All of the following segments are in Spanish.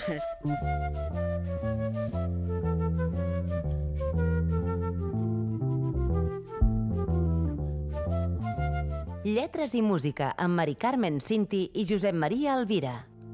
Lletres i música amb Mari Carmen Cinti i Josep Maria Alvira.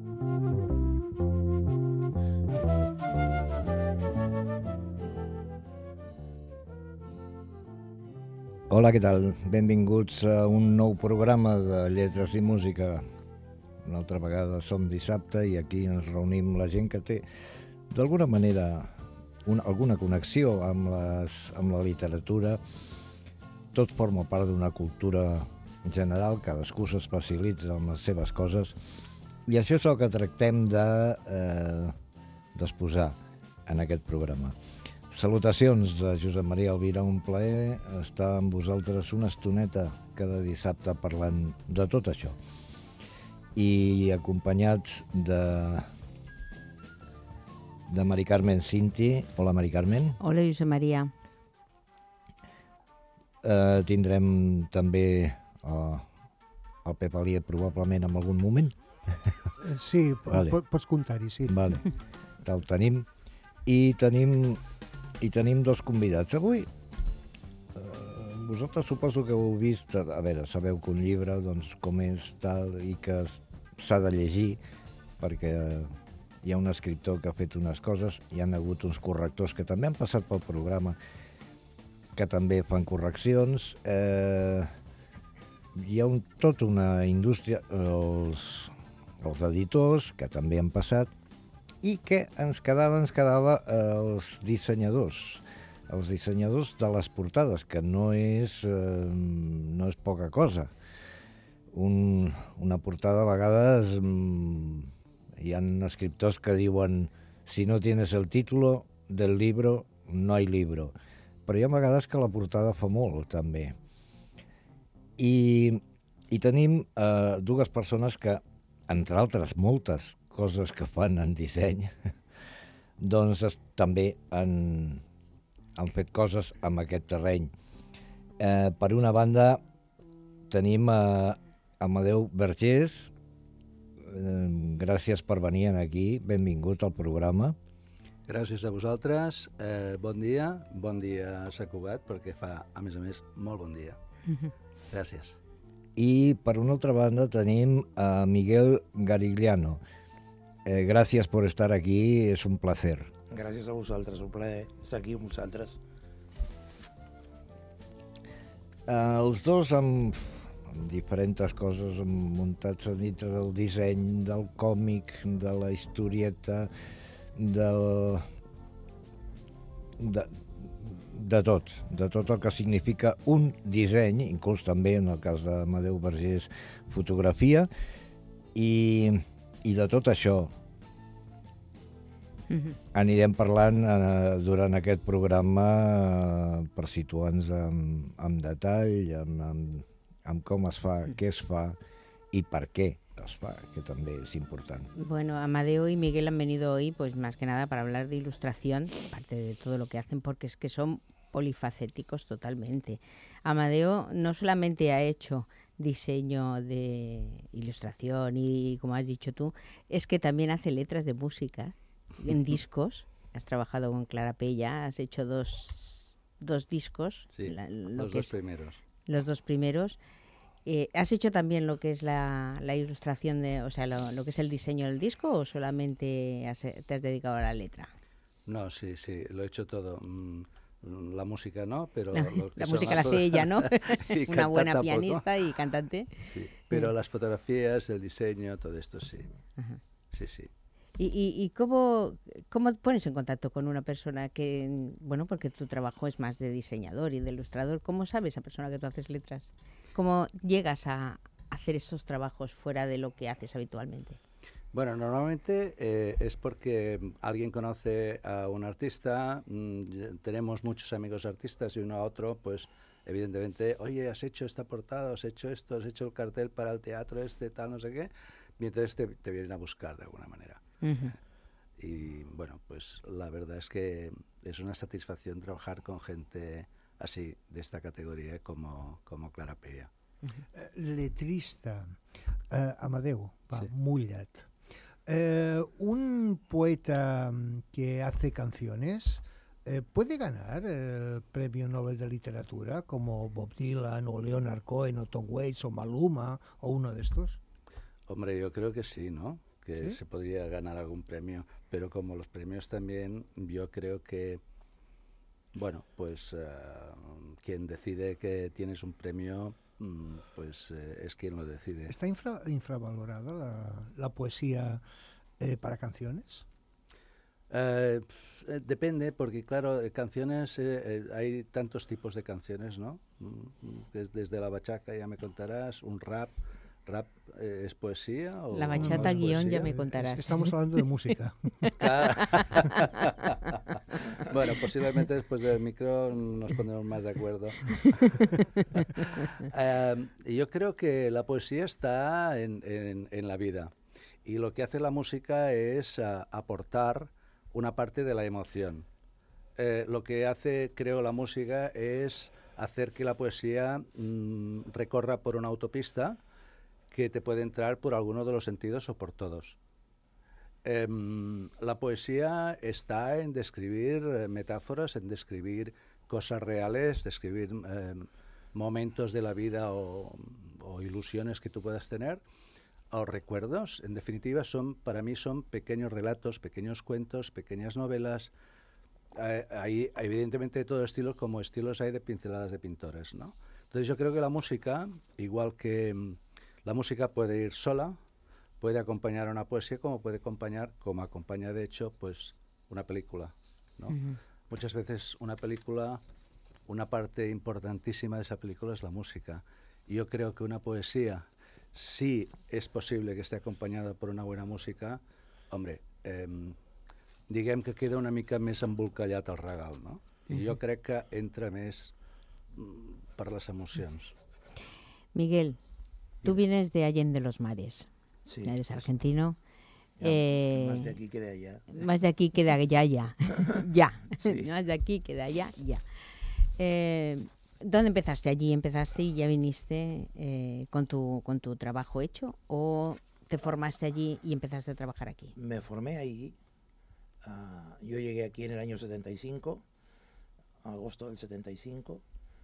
Hola, què tal? Benvinguts a un nou programa de Lletres i Música. Una altra vegada som dissabte i aquí ens reunim la gent que té, d'alguna manera, alguna connexió amb la literatura. Tot forma part d'una cultura general, cadascú s'especialitza en les seves coses i això és el que tractem d'exposar en aquest programa. Salutacions de Josep Maria Alvira, un plaer estar amb vosaltres una estoneta cada dissabte parlant de tot això. I acompanyats de Mari Carmen Cinti. Hola, Mari Carmen. Hola, Josep Maria. Tindrem també el Pep Alier probablement en algun moment. Sí, vale. Pots comptar-hi, sí. Vale. El tenim. I tenim dos convidats. Avui, vosaltres suposo que heu vist, a veure, sabeu que un llibre, doncs, com és tal, i que s'ha de llegir, perquè hi ha un escriptor que ha fet unes coses, hi han hagut uns correctors que també han passat pel programa, que també fan correccions. Hi ha tota una indústria, els editors, que també han passat, i que ens quedava els dissenyadors de les portades, que no és poca cosa. Una portada a vegades hi ha escriptors que diuen si no tienes el título del libro, no hay libro. Però hi ha vegades que la portada fa molt, també. I tenim dues persones que, entre altres moltes coses que fan en disseny, doncs també han fet coses en aquest terreny. Per una banda, tenim Amadeu Vergés. Gràcies per venir aquí, benvingut al programa. Gràcies a vosaltres, bon dia a Sant Cugat, perquè fa, a més, molt bon dia. Gràcies. I per una altra banda tenim a Miguel Garigliano. Gràcies per estar aquí, és un placer. Gràcies a vosaltres, un plaer estar aquí amb vosaltres. Els dos amb diferents coses muntats a dintre del disseny, del còmic, de la historieta, de tot el que significa un disseny, inclús també en el cas d'Amadeu Vergés, fotografia, i de tot això anirem parlant durant aquest programa per situar-nos en detall, amb com es fa, què es fa i per què es fa, que també es importante. Bueno, Amadeo y Miguel han venido hoy, pues más que nada para hablar de ilustración, aparte de todo lo que hacen, porque es que son polifacéticos totalmente. Amadeo no solamente ha hecho diseño de ilustración y, como has dicho tú, es que también hace letras de música en discos. Has trabajado con Clara Pella, has hecho dos discos. Sí, los dos primeros. ¿Has hecho también lo que es la ilustración, lo que es el diseño del disco, o solamente te has dedicado a la letra? No, sí, lo he hecho todo. La música no, pero... La música la hace ella, ¿no? Una buena pianista y cantante. Sí, pero las fotografías, el diseño, todo esto sí. Ajá. Sí. ¿Y cómo pones en contacto con una persona que, bueno, porque tu trabajo es más de diseñador y de ilustrador, ¿cómo sabe esa persona que tú haces letras? ¿Cómo llegas a hacer esos trabajos fuera de lo que haces habitualmente? Bueno, normalmente es porque alguien conoce a un artista, tenemos muchos amigos artistas y uno a otro, pues evidentemente, oye, has hecho esta portada, has hecho esto, has hecho el cartel para el teatro tal, no sé qué, y entonces te vienen a buscar de alguna manera. Y bueno, pues la verdad es que es una satisfacción trabajar con gente así, de esta categoría, como Clara Pella. Letrista, Amadeu, va, sí. mullat. Un poeta que hace canciones puede ganar el Premio Nobel de Literatura como Bob Dylan o Leonard Cohen o Tom Waits o Maluma o uno de estos. Hombre, yo creo que sí, ¿no? Que ¿Sí? se podría ganar algún premio, pero como los premios también, yo creo que, bueno, pues quien decide que tienes un premio, pues es quien lo decide. ¿Está infravalorada la poesía para canciones? Depende, porque claro, canciones, hay tantos tipos de canciones, ¿no? Desde la bachaca, ya me contarás, un rap. ¿Rap es poesía? O La No, bachata es guión ya poesía. me contarás. Estamos hablando de música. Bueno, posiblemente después del micro nos pondremos más de acuerdo. Yo creo que la poesía está en la vida y lo que hace la música es aportar una parte de la emoción. Lo que hace, creo, la música es hacer que la poesía recorra por una autopista que te puede entrar por alguno de los sentidos o por todos. La poesía está en describir metáforas, en describir cosas reales, describir momentos de la vida o ilusiones que tú puedas tener, o recuerdos. En definitiva, para mí son pequeños relatos, pequeños cuentos, pequeñas novelas. Hay evidentemente de todo estilo, como estilos hay de pinceladas de pintores, ¿no? Entonces yo creo que la música, igual que la música puede ir sola, puede acompañar a una poesía, como puede acompañar, como acompaña de hecho, pues una película, ¿no? Muchas veces una película, una parte importantísima de esa película es la música. Y yo creo que una poesía, si es posible que esté acompanyada per una bona música, hombre, diguem que queda una mica més embolcallat el regal, no? I jo crec que entra més per les emocions. Miguel, tú vienes de Allende los Mares. Sí. Eres argentino. Ya, más de aquí que de allá. Más de aquí que de allá, ya. Ya. Sí. Más de aquí que de allá, ya. ¿Dónde empezaste? ¿Allí empezaste y ya viniste con tu trabajo hecho? ¿O te formaste allí y empezaste a trabajar aquí? Me formé ahí. Yo llegué aquí en el año 75, agosto del 75.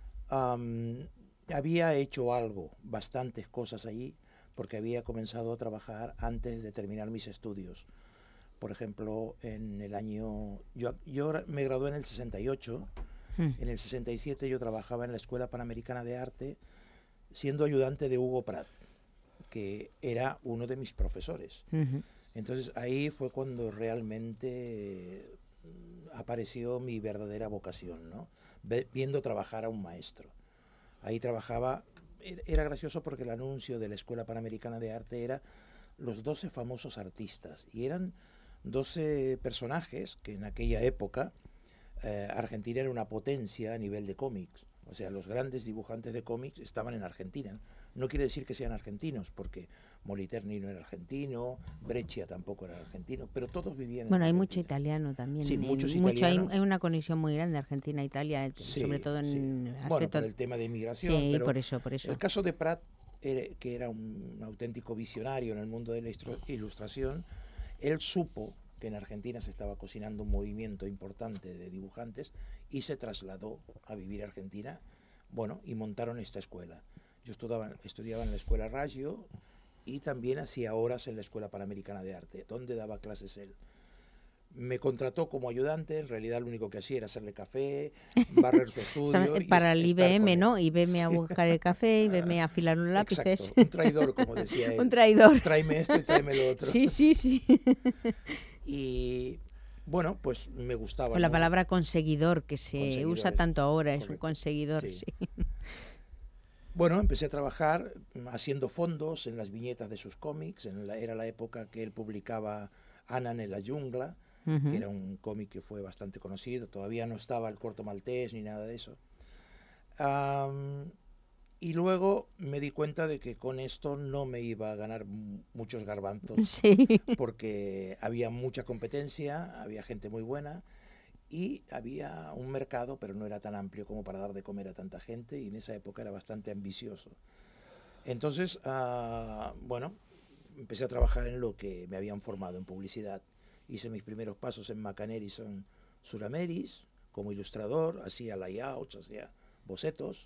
Había hecho algo, bastantes cosas allí, porque había comenzado a trabajar antes de terminar mis estudios. Por ejemplo, en el año... Yo me gradué en el 68, en el 67 yo trabajaba en la Escuela Panamericana de Arte, siendo ayudante de Hugo Pratt, que era uno de mis profesores. Entonces ahí fue cuando realmente apareció mi verdadera vocación, ¿no? Viendo trabajar a un maestro. Ahí trabajaba, era gracioso porque el anuncio de la Escuela Panamericana de Arte era los 12 famosos artistas, y eran 12 personajes que en aquella época Argentina era una potencia a nivel de cómics. O sea, los grandes dibujantes de cómics estaban en Argentina. No quiere decir que sean argentinos, porque Moliterni no era argentino, Breccia tampoco era argentino, pero todos vivían en Bueno, hay Argentina. mucho italiano también. Sí, muchos Hay italianos. una conexión muy grande Argentina-Italia, Sí, sobre todo en sí. aspecto... Bueno, por el tema de inmigración. Sí, pero por eso. el caso de Prat, que era un auténtico visionario en el mundo de la ilustración, él supo que en Argentina se estaba cocinando un movimiento importante de dibujantes y se trasladó a vivir a Argentina, bueno, y montaron esta escuela. Yo estudiaba en la Escuela Raggio y también hacía horas en la Escuela Panamericana de Arte, donde daba clases él. Me contrató como ayudante, en realidad lo único que hacía era hacerle café, barrer su estudio. Para el IBM, ¿no? IBM Sí. a buscar el café, IBM a afilar los lápices. Exacto, un traidor, como decía él. Un traidor. Tráeme esto y tráeme lo otro. Sí. Y bueno, pues me gustaba. Con la ¿no? palabra conseguidor, que se Conseguidor usa es tanto ahora, es un correcto. conseguidor, Sí. sí. Bueno, empecé a trabajar haciendo fondos en las viñetas de sus cómics. Era la época que él publicaba Annan en la jungla, que era un cómic que fue bastante conocido. Todavía no estaba el corto maltés ni nada de eso. Y luego me di cuenta de que con esto no me iba a ganar muchos garbanzos, Sí. porque había mucha competencia, había gente muy buena y había un mercado, pero no era tan amplio como para dar de comer a tanta gente, y en esa época era bastante ambicioso. Entonces, bueno, empecé a trabajar en lo que me habían formado en publicidad. Hice mis primeros pasos en Macaneris en Surameris, como ilustrador, hacía layouts, hacía bocetos.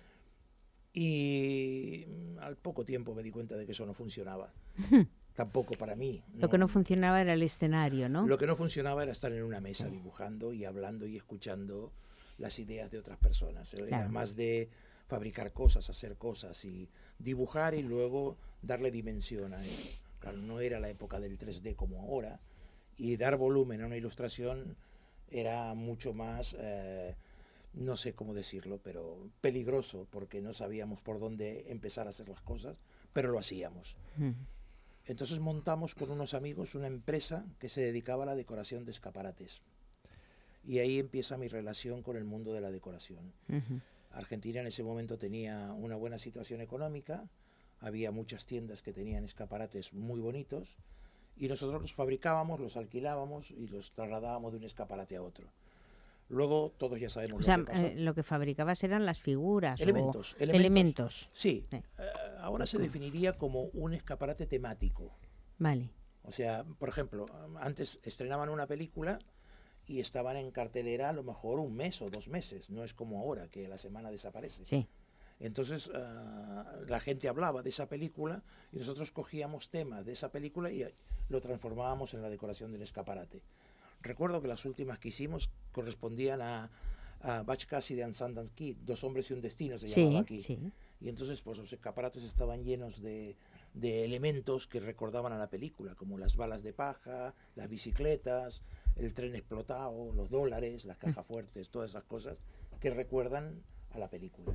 Y al poco tiempo me di cuenta de que eso no funcionaba. Tampoco para mí. Lo que no funcionaba era el escenario, ¿no? Lo que no funcionaba era estar en una mesa dibujando y hablando y escuchando las ideas de otras personas. Era más de fabricar cosas, hacer cosas y dibujar y luego darle dimensión a eso. Claro, no era la época del 3D como ahora, y dar volumen a una ilustración era mucho más, no sé cómo decirlo, pero peligroso, porque no sabíamos por dónde empezar a hacer las cosas, pero lo hacíamos. Entonces montamos con unos amigos una empresa que se dedicaba a la decoración de escaparates. Y ahí empieza mi relación con el mundo de la decoración. Argentina en ese momento tenía una buena situación económica, había muchas tiendas que tenían escaparates muy bonitos, y nosotros los fabricábamos, los alquilábamos y los trasladábamos de un escaparate a otro. Luego todos ya sabemos lo que pasó. Lo que fabricabas eran las figuras. Elementos. Sí. Ahora se definiría como un escaparate temático. Vale. O sea, por ejemplo, antes estrenaban una película y estaban en cartelera a lo mejor 1 mes o 2 meses. No es como ahora, que la semana desaparece. Sí. Entonces la gente hablaba de esa película y nosotros cogíamos temas de esa película y lo transformábamos en la decoración del escaparate. Recuerdo que las últimas que hicimos correspondían a Butch Cassidy and Sundance Kid, 2 hombres y un destino se llamaba aquí. Sí. Y entonces pues los escaparates estaban llenos de elementos que recordaban a la película, como las balas de paja, las bicicletas, el tren explotado, los dólares, las cajas fuertes, todas esas cosas que recuerdan a la película.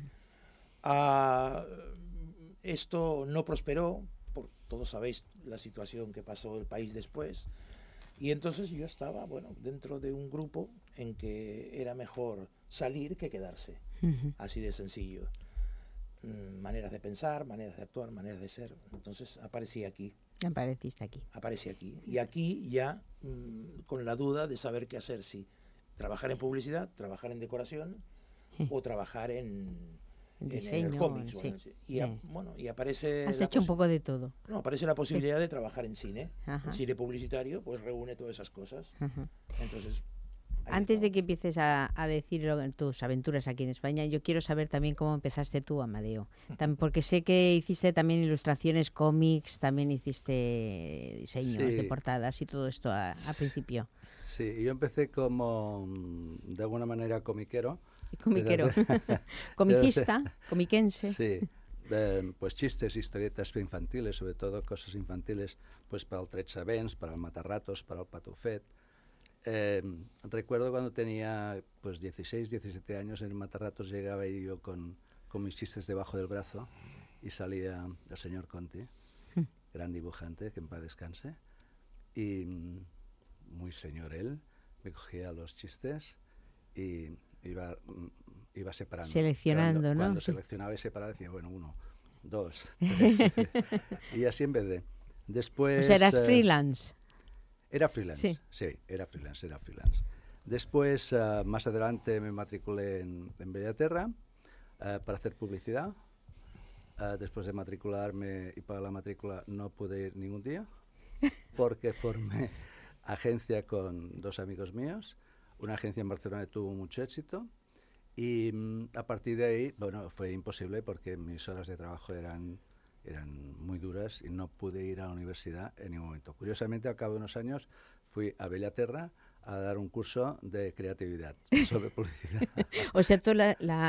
Esto no prosperó, todos sabéis la situación que pasó el país después, y entonces yo estaba, dentro de un grupo en que era mejor salir que quedarse, así de sencillo. Maneras de pensar, maneras de actuar, maneras de ser. Entonces aparecí aquí. Apareciste aquí. Aparecí aquí. Y aquí ya con la duda de saber qué hacer, si trabajar en publicidad, trabajar en decoración o trabajar en diseño, en el cómics. Y aparece... Has hecho un poco de todo. No, aparece la posibilidad de trabajar en cine. El cine publicitario pues reúne todas esas cosas. Entonces... Antes de que empieces a decir tus aventuras aquí en España, yo quiero saber también cómo empezaste tú, Amadeo. Porque sé que hiciste también ilustraciones, cómics, también hiciste diseños de portadas y todo esto al principio. Sí, yo empecé como, de alguna manera, comiquero. Comicista, comiquense. Sí, pues chistes, historietas infantiles, sobre todo cosas infantiles, pues para el Tretxavents, para el Matarratos, para el Patufet. Recuerdo cuando tenía pues 16, 17 años, en el Matarratos llegaba yo con mis chistes debajo del brazo y salía el señor Conti, gran dibujante, que en paz descanse, y muy señor él, me cogía los chistes y iba separando. Seleccionando, Cuando seleccionaba y separaba decía, 1, 2, 3, y así en vez de... Después... O sea, eras freelance. Era freelance, sí, era freelance. Después, más adelante, me matriculé en Bellaterra para hacer publicidad. Después de matricularme y pagar la matrícula no pude ir ningún día porque formé agencia con 2 amigos míos. Una agencia en Barcelona que tuvo mucho éxito y a partir de ahí, fue imposible porque mis horas de trabajo eran muy duras y no pude ir a la universidad en ningún momento. Curiosamente, al cabo de unos años, fui a Bellaterra a dar un curso de creatividad sobre publicidad. O sea, tú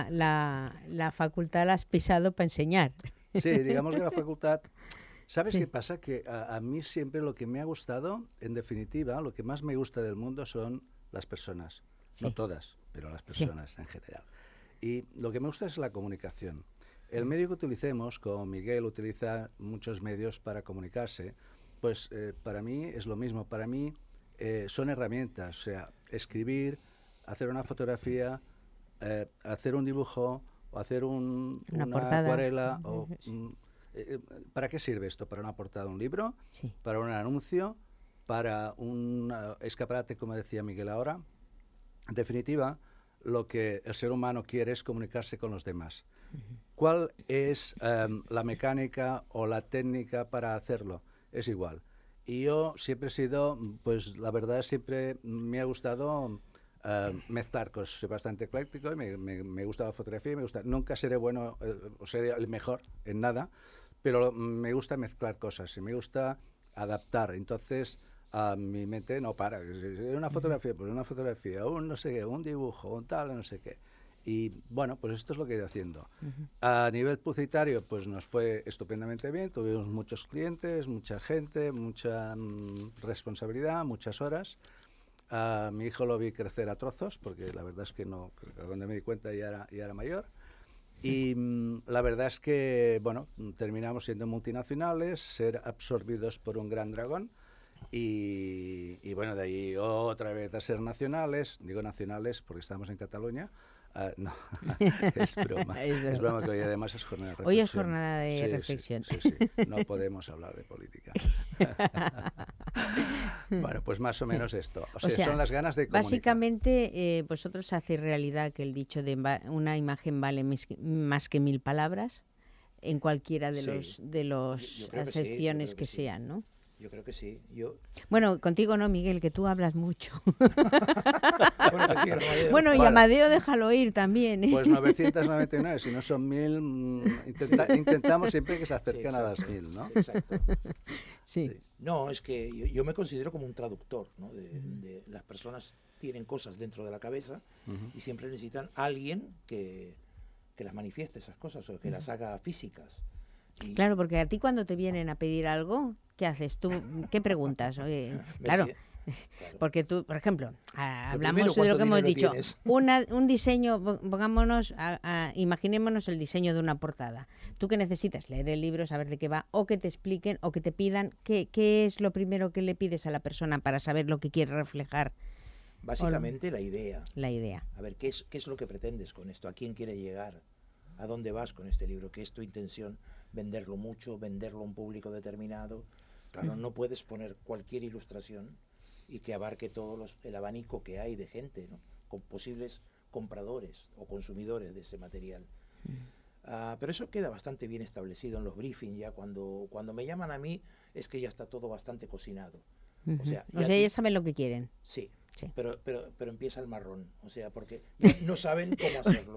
la facultad la has pisado para enseñar. Sí, digamos que la facultad... ¿Sabes qué pasa? Que a mí siempre lo que me ha gustado, en definitiva, lo que más me gusta del mundo son las personas. No todas, pero las personas en general. Y lo que me gusta es la comunicación. El medio que utilicemos, como Miguel utiliza muchos medios para comunicarse, pues para mí es lo mismo. Para mí son herramientas, o sea, escribir, hacer una fotografía, hacer un dibujo, o hacer una acuarela. ¿Para qué sirve esto? ¿Para una portada de un libro? Sí. ¿Para un anuncio? ¿Para un escaparate, como decía Miguel ahora? En definitiva, lo que el ser humano quiere es comunicarse con los demás. ¿Cuál es la mecánica o la técnica para hacerlo? Es igual. Y yo siempre he sido, pues la verdad siempre me ha gustado mezclar cosas. Soy bastante ecléctico y me gusta la fotografía. Nunca seré bueno o seré el mejor en nada, pero me gusta mezclar cosas y me gusta adaptar. Entonces, a mi mente no para. Una fotografía, pues una fotografía, un no sé qué, un dibujo, un tal, no sé qué. Y bueno, pues esto es lo que he ido haciendo. A nivel publicitario, pues nos fue estupendamente bien. Tuvimos muchos clientes, mucha gente, mucha responsabilidad, muchas horas. A mi hijo lo vi crecer a trozos, porque la verdad es que no, cuando me di cuenta ya era mayor. Y la verdad es que, bueno, terminamos siendo multinacionales, ser absorbidos por un gran dragón. Y bueno, de ahí otra vez a ser nacionales. Digo nacionales porque estamos en Cataluña. No, es broma. Es broma que hoy además es jornada de reflexión. Hoy es jornada de reflexión. Sí. No podemos hablar de política. Bueno, pues más o menos esto. O sea, son las ganas de comunicar. Básicamente, vosotros hacéis realidad que el dicho de una imagen vale más que 1000 palabras en cualquiera de los acepciones que sean, ¿no? Yo creo que sí. Bueno, contigo no, Miguel, que tú hablas mucho. Bueno, y Amadeo déjalo ir también, ¿eh? Pues 999, si no son 1000, intentamos siempre que se acerquen a las 1000, ¿no? Exacto. Sí. No, es que yo me considero como un traductor, ¿no? De las personas tienen cosas dentro de la cabeza y siempre necesitan a alguien que las manifieste esas cosas o que las haga físicas. Claro, porque a ti cuando te vienen a pedir algo, ¿qué haces tú? ¿Qué preguntas? Oye, claro, porque tú, por ejemplo, hablamos de lo que hemos dicho, un diseño, pongámonos, imaginémonos el diseño de una portada. ¿Tú qué necesitas? Leer el libro, saber de qué va, o que te expliquen, o que te pidan, ¿qué es lo primero que le pides a la persona para saber lo que quiere reflejar? Básicamente la idea. La idea. A ver, ¿qué es lo que pretendes con esto? ¿A quién quiere llegar? ¿A dónde vas con este libro? ¿Qué es tu intención? ¿Venderlo mucho? ¿Venderlo a un público determinado? Claro, no puedes poner cualquier ilustración y que abarque todo el abanico que hay de gente, ¿no? Con posibles compradores o consumidores de ese material. Pero eso queda bastante bien establecido en los briefings. Ya cuando me llaman a mí es que ya está todo bastante cocinado. O sea, ya saben lo que quieren. Sí. Pero empieza el marrón, o sea, porque no saben cómo hacerlo.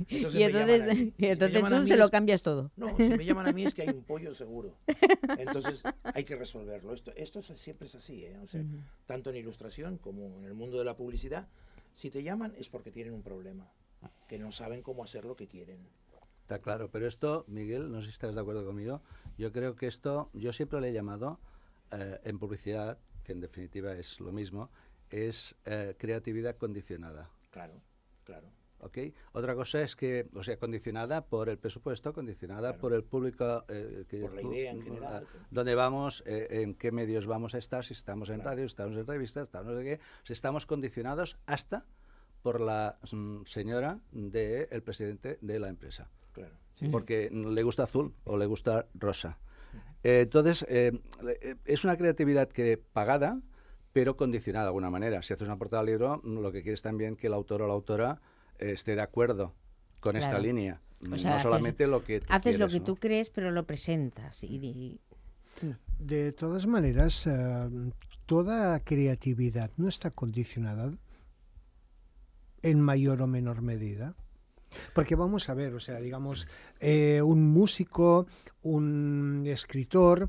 Entonces tú se lo cambias todo. No, si me llaman a mí es que hay un pollo seguro. Entonces hay que resolverlo. Esto siempre es así, ¿eh? O sea, tanto en ilustración como en el mundo de la publicidad, si te llaman es porque tienen un problema, que no saben cómo hacer lo que quieren. Está claro, pero esto, Miguel, no sé si estás de acuerdo conmigo, yo creo que esto, yo siempre le he llamado en publicidad, que en definitiva es lo mismo, es creatividad condicionada. Claro. ¿Okay? Otra cosa es que, o sea, condicionada por el presupuesto, condicionada por el público, por la idea en general. Dónde vamos, en qué medios vamos a estar, si estamos en radio, si estamos en revistas, estamos en qué, si estamos condicionados hasta por la señora del presidente de la empresa. Claro. Porque le gusta azul o le gusta rosa. Entonces, es una creatividad que pagada, pero condicionada de alguna manera. Si haces una portada de libro, lo que quieres también que el autor o la autora esté de acuerdo con esta línea. O sea, no solamente lo que tú haces quieres, lo que ¿no? tú crees, pero lo presentas. De todas maneras, toda creatividad no está condicionada en mayor o menor medida. Porque vamos a ver, o sea, digamos, un músico, un escritor,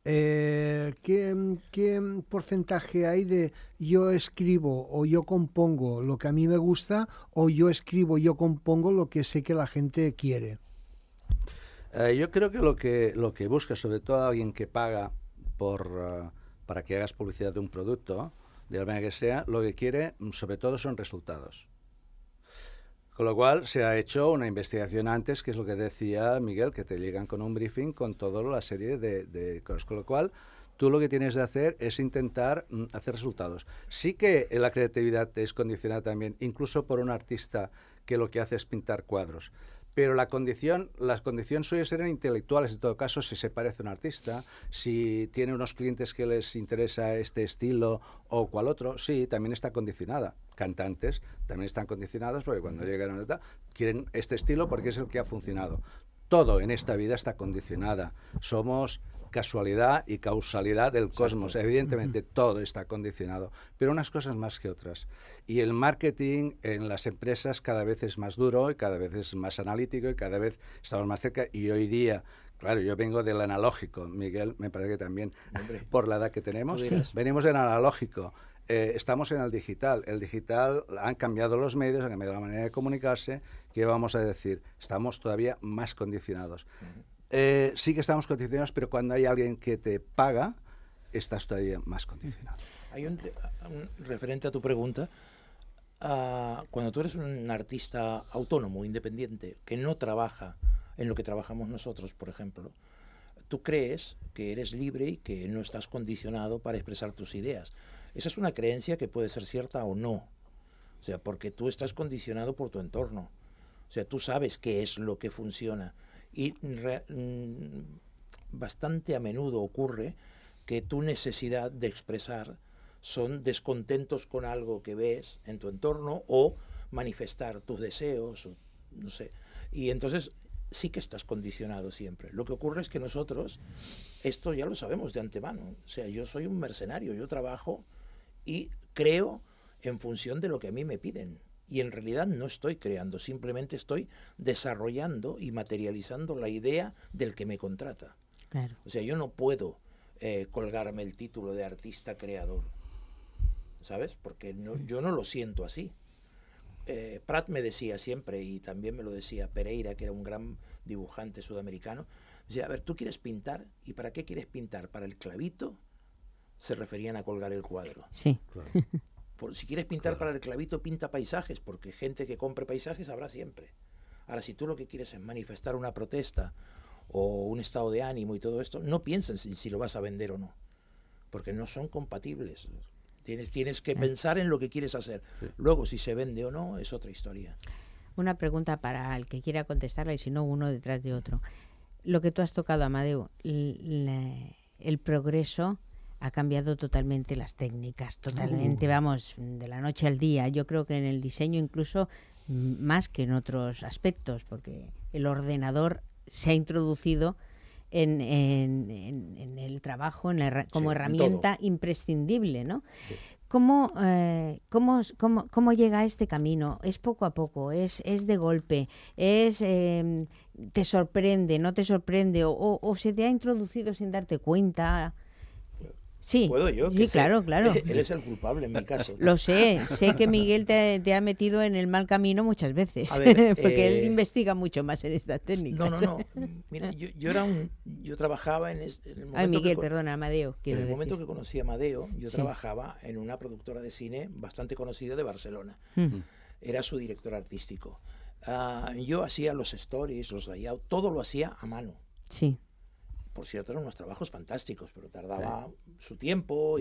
¿qué porcentaje hay de yo escribo o yo compongo lo que a mí me gusta o yo escribo, yo compongo lo que sé que la gente quiere? Yo creo que lo que busca, sobre todo alguien que paga para que hagas publicidad de un producto, de la manera que sea, lo que quiere sobre todo son resultados. Con lo cual se ha hecho una investigación antes, que es lo que decía Miguel, que te llegan con un briefing con toda la serie de cosas. Con lo cual tú lo que tienes de hacer es intentar hacer resultados. Sí que la creatividad es condicionada también, incluso por un artista que lo que hace es pintar cuadros. Pero las condiciones suyas eran intelectuales, en todo caso, si se parece a un artista, si tiene unos clientes que les interesa este estilo o cual otro, sí, también está condicionada. Cantantes también están condicionados porque cuando llegan a una edad quieren este estilo porque es el que ha funcionado. Todo en esta vida está condicionada. Somos casualidad y causalidad del cosmos. Evidentemente todo está condicionado, pero unas cosas más que otras. Y el marketing en las empresas cada vez es más duro y cada vez es más analítico y cada vez estamos más cerca. Y hoy día, claro, yo vengo del analógico, Miguel, me parece que también, por la edad que tenemos, venimos del analógico. Estamos en el digital. El digital han cambiado los medios, han cambiado la manera de comunicarse. ¿Qué vamos a decir? Estamos todavía más condicionados. Sí que estamos condicionados, pero cuando hay alguien que te paga, estás todavía más condicionado. Hay un referente a tu pregunta. Cuando tú eres un artista autónomo, independiente, que no trabaja en lo que trabajamos nosotros, por ejemplo, tú crees que eres libre y que no estás condicionado para expresar tus ideas. Esa es una creencia que puede ser cierta o no. O sea, porque tú estás condicionado por tu entorno. O sea, tú sabes qué es lo que funciona. Y bastante a menudo ocurre que tu necesidad de expresar son descontentos con algo que ves en tu entorno o manifestar tus deseos, o, no sé. Y entonces sí que estás condicionado siempre. Lo que ocurre es que nosotros, esto ya lo sabemos de antemano. O sea, yo soy un mercenario, yo trabajo y creo en función de lo que a mí me piden. Y en realidad no estoy creando, simplemente estoy desarrollando y materializando la idea del que me contrata. Claro. O sea, yo no puedo colgarme el título de artista creador, ¿sabes? Porque yo no lo siento así. Prat me decía siempre, y también me lo decía Pereira, que era un gran dibujante sudamericano, decía, a ver, ¿tú quieres pintar? ¿Y para qué quieres pintar? ¿Para el clavito? Se referían a colgar el cuadro. Sí. Claro. Si quieres pintar para el clavito, pinta paisajes, porque gente que compre paisajes habrá siempre. Ahora, si tú lo que quieres es manifestar una protesta o un estado de ánimo y todo esto, no pienses en si lo vas a vender o no, porque no son compatibles. Tienes que pensar en lo que quieres hacer. Sí. Luego, si se vende o no, es otra historia. Una pregunta para el que quiera contestarla y si no, uno detrás de otro. Lo que tú has tocado, Amadeu, el progreso ha cambiado totalmente las técnicas, totalmente, vamos, de la noche al día. Yo creo que en el diseño incluso más que en otros aspectos, porque el ordenador se ha introducido en el trabajo como herramienta imprescindible, ¿no? Sí. ¿Cómo llega a este camino? ¿Es poco a poco? ¿Es de golpe? ¿Te sorprende? ¿No te sorprende? ¿O se te ha introducido sin darte cuenta? Sí, ¿puedo yo? Sí, claro. Él es el culpable en mi caso. Lo sé que Miguel te ha metido en el mal camino muchas veces, a ver, porque él investiga mucho más en estas técnicas. No. Mira, yo trabajaba en el momento. Miguel, perdona, Amadeu. En el momento que conocí a Amadeu, yo trabajaba en una productora de cine bastante conocida de Barcelona. Era su director artístico. Yo hacía los stories, los layouts, todo lo hacía a mano. Sí. Por cierto, eran unos trabajos fantásticos, pero tardaba su tiempo.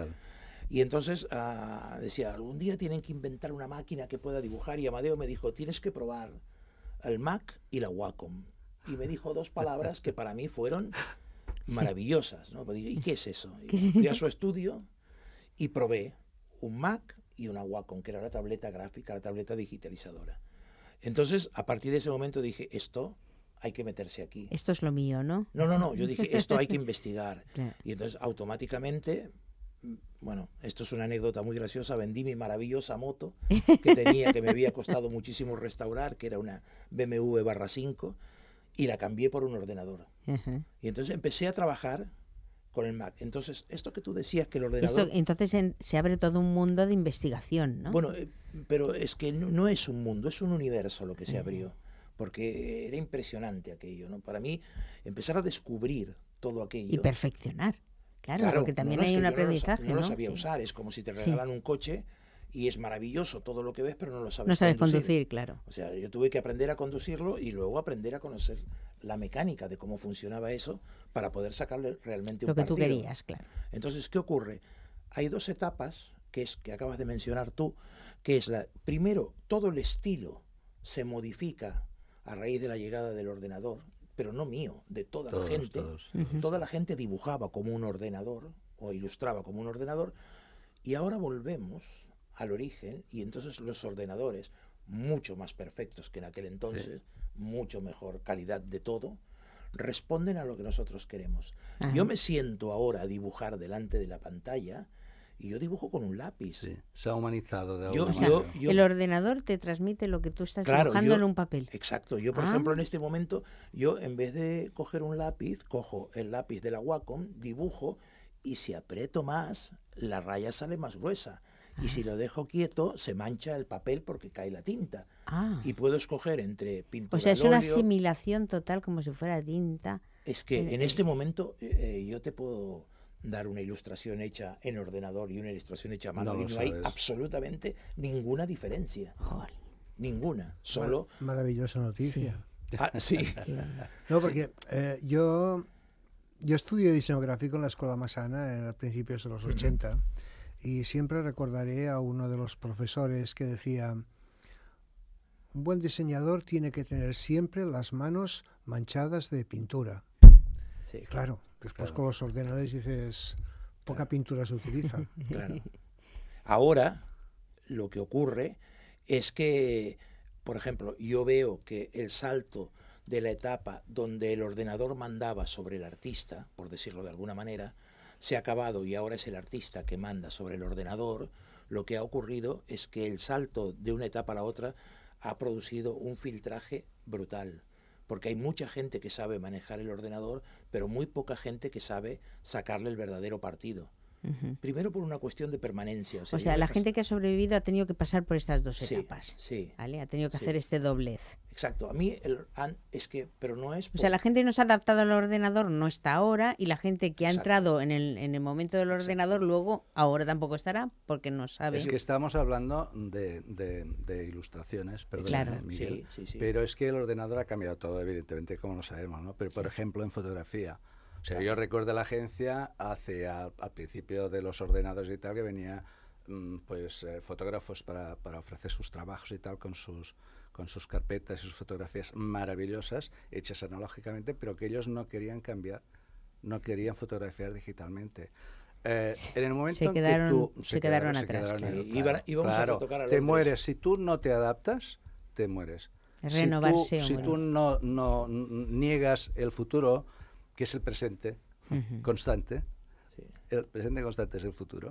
Y entonces decía, algún día tienen que inventar una máquina que pueda dibujar. Y Amadeu me dijo, tienes que probar el Mac y la Wacom. Y me dijo dos palabras que para mí fueron maravillosas, ¿no? ¿Y qué es eso? Y fui a su estudio y probé un Mac y una Wacom, que era la tableta gráfica, la tableta digitalizadora. Entonces, a partir de ese momento dije, esto hay que meterse aquí. Esto es lo mío, ¿no? No, yo dije, esto hay que investigar. Claro. Y entonces automáticamente, bueno, esto es una anécdota muy graciosa, vendí mi maravillosa moto que me había costado muchísimo restaurar, que era una BMW /5, y la cambié por un ordenador. Y entonces empecé a trabajar con el Mac. Entonces, esto que tú decías que el ordenador... Entonces se abre todo un mundo de investigación, ¿no? Bueno, pero es que no es un mundo, es un universo lo que se abrió. Porque era impresionante aquello, ¿no? Para mí, empezar a descubrir todo aquello... Y perfeccionar, claro porque también hay un aprendizaje, ¿no? No lo sabía usar, es como si te regalan un coche y es maravilloso todo lo que ves, pero no lo sabes conducir. No sabes conducir, claro. O sea, yo tuve que aprender a conducirlo y luego aprender a conocer la mecánica de cómo funcionaba eso para poder sacarle realmente un partido. Lo que tú querías, claro. Entonces, ¿qué ocurre? Hay dos etapas, que acabas de mencionar tú, que es primero, todo el estilo se modifica a raíz de la llegada del ordenador, pero no mío, de toda Todos, la gente. todos. Toda la gente dibujaba como un ordenador o ilustraba como un ordenador, y ahora volvemos al origen, y entonces los ordenadores, mucho más perfectos que en aquel entonces, mucho mejor calidad de todo, responden a lo que nosotros queremos. Ajá. Yo me siento ahora a dibujar delante de la pantalla y yo dibujo con un lápiz. Sí, se ha humanizado de Yo- alguna O sea, manera. yo- el ordenador te transmite lo que tú estás Claro, dibujando yo- en un papel. Exacto. Yo, por Ah. ejemplo, en este momento, yo en vez de coger un lápiz, cojo el lápiz de la Wacom, dibujo, y si aprieto más, la raya sale más gruesa. Y si lo dejo quieto, se mancha el papel porque cae la tinta. Ah. Y puedo escoger entre pintura O sea, es al una óleo. asimilación total como si fuera tinta. Es que en este momento yo te puedo dar una ilustración hecha en ordenador y una ilustración hecha a mano, No y lo no hay sabes. absolutamente ninguna diferencia. Joder. Ninguna. Solo... Maravillosa noticia. Ah, sí. No, porque yo estudié diseño gráfico en la Escuela Massana a principios de los 80 y siempre recordaré a uno de los profesores que decía: un buen diseñador tiene que tener siempre las manos manchadas de pintura. Sí, Y claro, después Claro. con los ordenadores dices, poca pintura se utiliza. claro. Ahora, lo que ocurre es que, por ejemplo, yo veo que el salto de la etapa donde el ordenador mandaba sobre el artista, por decirlo de alguna manera, se ha acabado y ahora es el artista que manda sobre el ordenador. Lo que ha ocurrido es que el salto de una etapa a la otra ha producido un filtraje brutal, porque hay mucha gente que sabe manejar el ordenador, pero muy poca gente que sabe sacarle el verdadero partido. Ujú. Primero por una cuestión de permanencia. O sea, yo la me gente que ha sobrevivido ha tenido que pasar por estas dos Sí, etapas. sí, ¿Vale? Ha tenido que Sí. hacer este doblez. exacto. A mí es que, pero no es... O sea, la gente no se ha adaptado al ordenador, no está ahora, y la gente que ha Exacto. entrado en el momento del ordenador, luego, ahora tampoco estará, porque no sabe. Es que estamos hablando de ilustraciones, perdón, Claro. Miguel, Sí. pero es que el ordenador ha cambiado todo, evidentemente, como lo sabemos, ¿no? Pero, por ejemplo, en fotografía. O sea, yo recuerdo la agencia al principio de los ordenadores y tal, que venía fotógrafos para ofrecer sus trabajos y tal con sus carpetas y sus fotografías maravillosas, hechas analógicamente, pero que ellos no querían cambiar, no querían fotografiar digitalmente. En el momento Se en quedaron- que tú... se quedaron atrás, quedaron claro. en el- Íbamos a claro, retocar a te Londres. mueres. Si tú no te adaptas, te mueres. Es renovarse o Si tú morir. no niegas el futuro, que es el presente Ujú. constante, Sí. el presente constante es el futuro,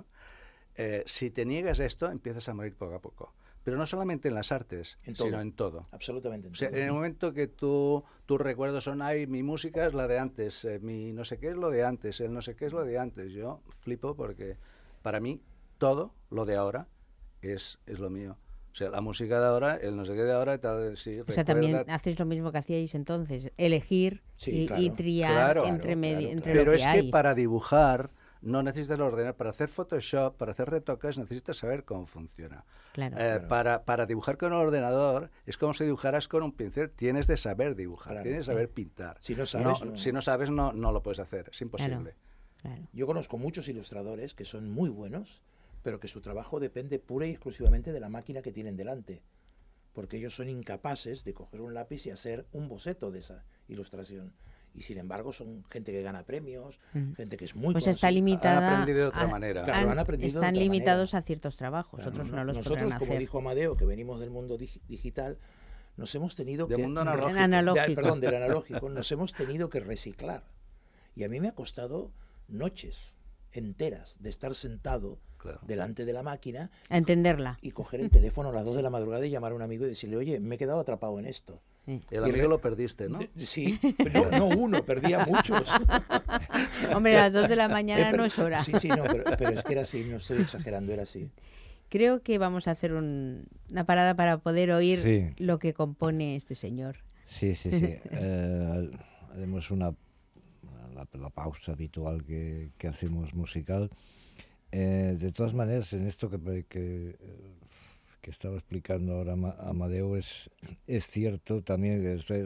si te niegas a esto, empiezas a morir poco a poco. Pero no solamente en las artes, En todo. sino en todo. Absolutamente. en O sea, todo. en el momento que tus recuerdos son, ay, mi música es la de antes, mi no sé qué es lo de antes, el no sé qué es lo de antes. Yo flipo porque para mí todo lo de ahora es lo mío. O sea, la música de ahora, el no sé qué de ahora, tal, sí, O sea, también recuerda- hacéis lo mismo que hacíais entonces, elegir Sí, y claro. triar Claro, entre, claro, entre Pero lo que es hay. que para dibujar no necesitas el ordenador. Para hacer Photoshop, para hacer retoques, necesitas saber cómo funciona. Claro. Para dibujar con el ordenador es como si dibujaras con un pincel. Tienes de saber dibujar, Claro, tienes de saber pintar. Si no sabes, No, no. Si no sabes, no lo puedes hacer. Es imposible. Claro. Yo conozco muchos ilustradores que son muy buenos, pero que su trabajo depende pura y exclusivamente de la máquina que tienen delante, porque ellos son incapaces de coger un lápiz y hacer un boceto de esa ilustración. Y sin embargo son gente que gana premios, gente que es muy Pues está conocida. limitada. Han aprendido de otra manera. Claro, han aprendido de están otra limitados manera. a ciertos trabajos, Claro, otros no los nosotros, podrán como hacer. dijo Amadeo, que venimos del mundo digital, nos hemos tenido Del que... mundo analógico. Analógico. Perdón, del analógico. Nos hemos tenido que reciclar. Y a mí me ha costado noches enteras de estar sentado Claro. delante de la máquina A entenderla. y coger el teléfono a las 2 de la madrugada y llamar a un amigo y decirle, oye, me he quedado atrapado en esto. El Y amigo lo perdiste, ¿no? Sí, no uno, perdía muchos. Hombre, a las 2 de la mañana Pero- no es hora. Sí, no, pero es que era así, no estoy exagerando, era así. Creo que vamos a hacer una parada para poder oír Sí. lo que compone este señor. Sí. Haremos la pausa habitual que hacemos musical. De todas maneras, en esto que estaba explicando ahora Amadeo, es cierto también.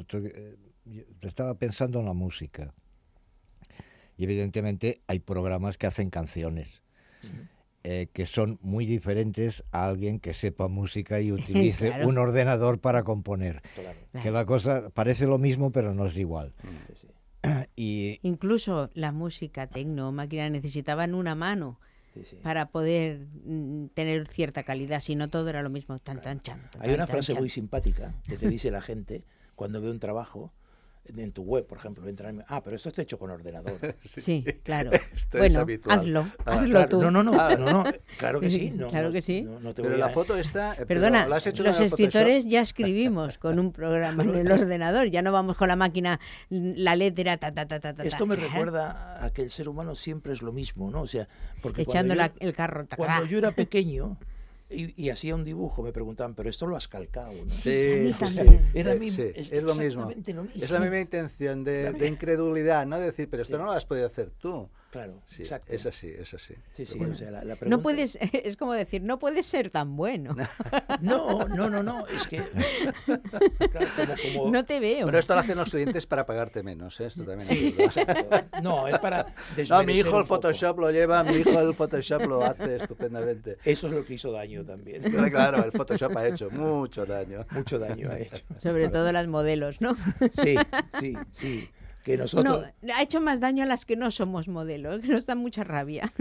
Yo estaba pensando en la música. Y evidentemente hay programas que hacen canciones. que son muy diferentes a alguien que sepa música y utilice Claro. un ordenador para componer. Claro. Que la cosa parece lo mismo, pero no es igual. Sí, sí. Y Incluso la música tecno, máquina, necesitaban una mano Sí, sí. para poder tener cierta calidad, si no todo era lo mismo. Tan, tan, chan, tan, Hay una tan, frase chan. muy simpática que te dice la gente cuando ve un trabajo en tu web, por ejemplo, entran, pero esto está hecho con ordenador. Sí, claro. Esto es Bueno, habitual. hazlo Claro, tú. no, claro que sí. No, Claro no, que sí. no te Pero voy la a- foto está... Perdona, pero ¿la has hecho los con el Photoshop? escritores ya escribimos con un programa en el ordenador, ya no vamos con la máquina, la letra, ta, ta, ta, ta, ta. Esto me ta, recuerda a que el ser humano siempre es lo mismo, ¿no? O sea, porque echando cuando el carro. ta, cuando ta. yo era pequeño y hacía un dibujo, me preguntaban, pero esto lo has calcado, ¿no? Sí, a mí sí, también. Era mi- sí, es es lo mismo. exactamente lo mismo. Es la misma intención de incredulidad, ¿no? De decir, pero esto Sí. no lo has podido hacer tú. Claro, Sí, exacto. es así, es así. Sí, sí, Pero o sea, la No pregunta... puedes, es como decir, no puedes ser tan bueno. No, es que... Claro, como... No te veo. Pero esto lo hacen los clientes para pagarte menos, ¿eh? Esto también Sí, es verdad. exacto. No, es para No, mi desmerecer hijo un el poco. Photoshop lo lleva, mi hijo el Photoshop lo hace estupendamente. Eso es lo que hizo daño también. Pero claro, el Photoshop ha hecho mucho daño. Mucho daño ha hecho. Sobre todo las modelos, ¿no? Sí. Que nosotros... No, ha hecho más daño a las que no somos modelos, que nos dan mucha rabia.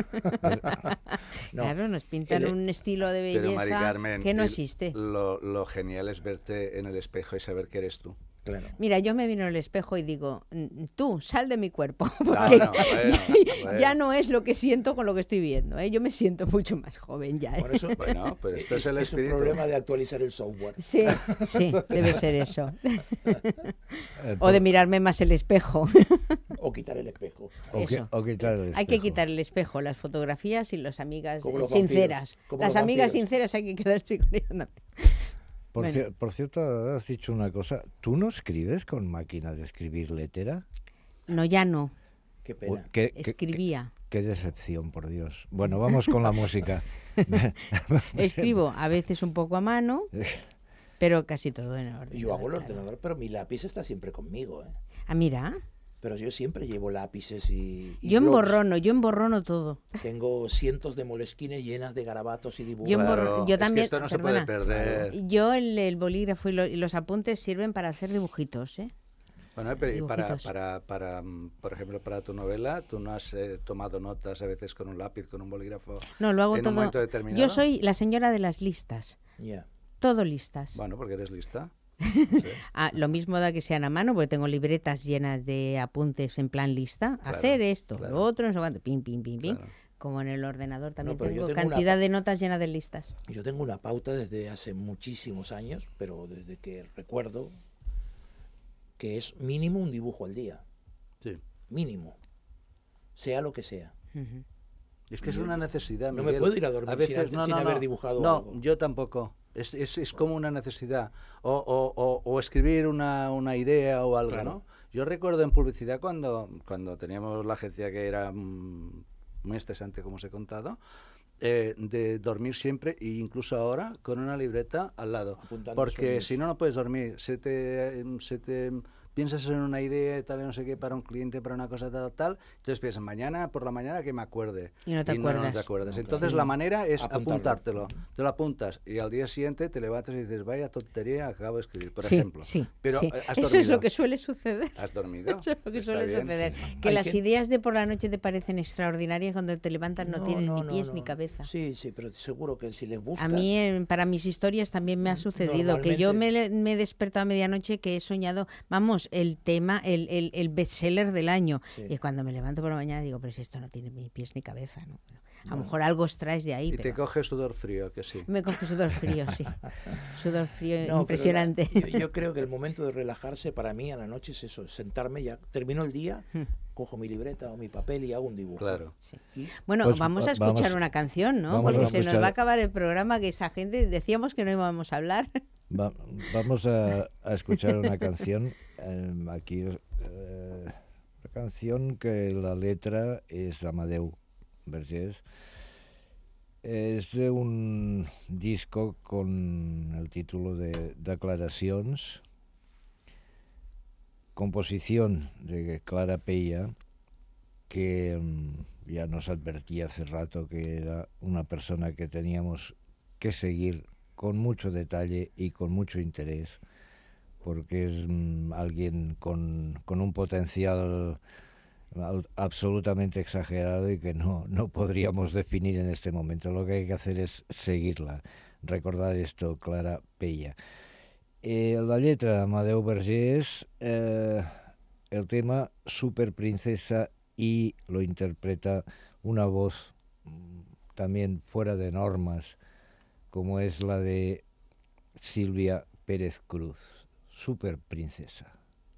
No. Claro, nos pintan El- un estilo de Pero Mari belleza Carmen, que no existe. lo genial es verte en el espejo y saber que eres tú. Claro. Mira, yo me miro en el espejo y digo, tú, sal de mi cuerpo, No, porque no, bueno. ya no es lo que siento con lo que estoy viendo, ¿eh? Yo me siento mucho más joven ya, ¿eh? Bueno, eso, Bueno, pero esto es el un espíritu. problema de actualizar el software. Sí, sí, debe ser eso. O por- de mirarme más el espejo. O quitar el espejo. Eso. o quitar el Hay que espejo. quitar el espejo, las fotografías y las amigas Como los sinceras. vampiros, como Las los amigas vampiros. sinceras hay que quedarse con ellas. No. Bueno. Por cierto, has dicho una cosa. ¿Tú no escribes con máquina de escribir letra? No, ya no. Qué Uy, pena. Escribía. Qué decepción, por Dios. Bueno, vamos con la música. Escribo a veces un poco a mano, pero casi todo en orden. Yo hago el ordenador, pero mi lápiz está siempre conmigo, ¿eh? Ah, mira, Pero yo siempre llevo lápices y yo blocs. emborrono todo. Tengo cientos de molesquines llenas de garabatos y dibujos. Yo Claro, yo es también, que esto no perdona, se puede perder. Yo el bolígrafo y los apuntes sirven para hacer dibujitos, ¿eh? Bueno, pero y Dibujitos. por ejemplo, para tu novela, ¿tú no has tomado notas a veces con un lápiz, con un bolígrafo? No, lo hago en un todo. momento determinado? Yo soy la señora de las listas, Ya. todo listas. Bueno, porque eres lista. Ah, lo mismo da que sean a mano, porque tengo libretas llenas de apuntes en plan lista. Claro, Hacer esto, claro. lo otro, no sé cuánto, pim, pim, pim, pim. Claro. Como en el ordenador también pero yo tengo tengo una cantidad pa- de notas llenas de listas. Yo tengo una pauta desde hace muchísimos años, pero desde que recuerdo, que es mínimo un dibujo al día. Sí. Mínimo. Sea lo que sea. Ujú. Es que es una necesidad, No me Miguel. puedo ir a dormir A veces, sin haber dibujado No, algo. yo tampoco. Es como una necesidad. O escribir una idea o algo, Claro. ¿no? Yo recuerdo en publicidad cuando teníamos la agencia que era muy estresante, como os he contado, de dormir siempre, e incluso ahora, con una libreta al lado. Apuntando Porque sueños. si no, no puedes dormir. Se te piensas en una idea, tal, y no sé qué, para un cliente, para una cosa tal. Entonces piensas, por la mañana que me acuerde. Y no te acuerdas. te acuerdas. No, Entonces claro. la manera es Apuntarlo. apuntártelo. Te lo apuntas y al día siguiente te levantas y dices, vaya tontería, acabo de escribir, por Sí, ejemplo. sí, Pero sí. ¿has Eso es dormido? lo que suele suceder. ¿Has dormido? Eso es lo que Está suele bien. suceder. Que Hay las que- ideas de por la noche te parecen extraordinarias, cuando te levantas no, tienen ni no, pies no. ni cabeza. Sí, pero seguro que si les buscas... A mí, para mis historias también me ha sucedido que yo me he despertado a medianoche que he soñado, vamos, el tema, el bestseller del año. Sí. Y cuando me levanto por la mañana digo, pero si esto no tiene ni pies ni cabeza, ¿no? A lo mejor algo extraes de ahí, Y te pero coge sudor frío, que sí. me coge sudor frío, sí. Sudor frío No, pero impresionante. yo creo que el momento de relajarse para mí a la noche es eso, sentarme, ya termino el día, cojo mi libreta o mi papel y hago un dibujo. Claro. Sí. Y Bueno, Pues vamos a escuchar vamos- una canción, ¿no? vamos a Porque se nos escuchar- va a acabar el programa, que esa gente decíamos que no íbamos a hablar. Vamos a escuchar una canción. Aquí, una canción que la letra es Amadeu Vergés. Es de un disco con el título de Declaracions, composición de Clara Peya, que ya nos advertía hace rato que era una persona que teníamos que seguir con mucho detalle y con mucho interés, porque es alguien con un potencial absolutamente exagerado y que no podríamos definir en este momento. Lo que hay que hacer es seguirla. Recordar esto, Clara Pella. La letra, Amadeu Vergés, el tema Super Princesa, y lo interpreta una voz también fuera de normas, como es la de Silvia Pérez Cruz. Super Princesa.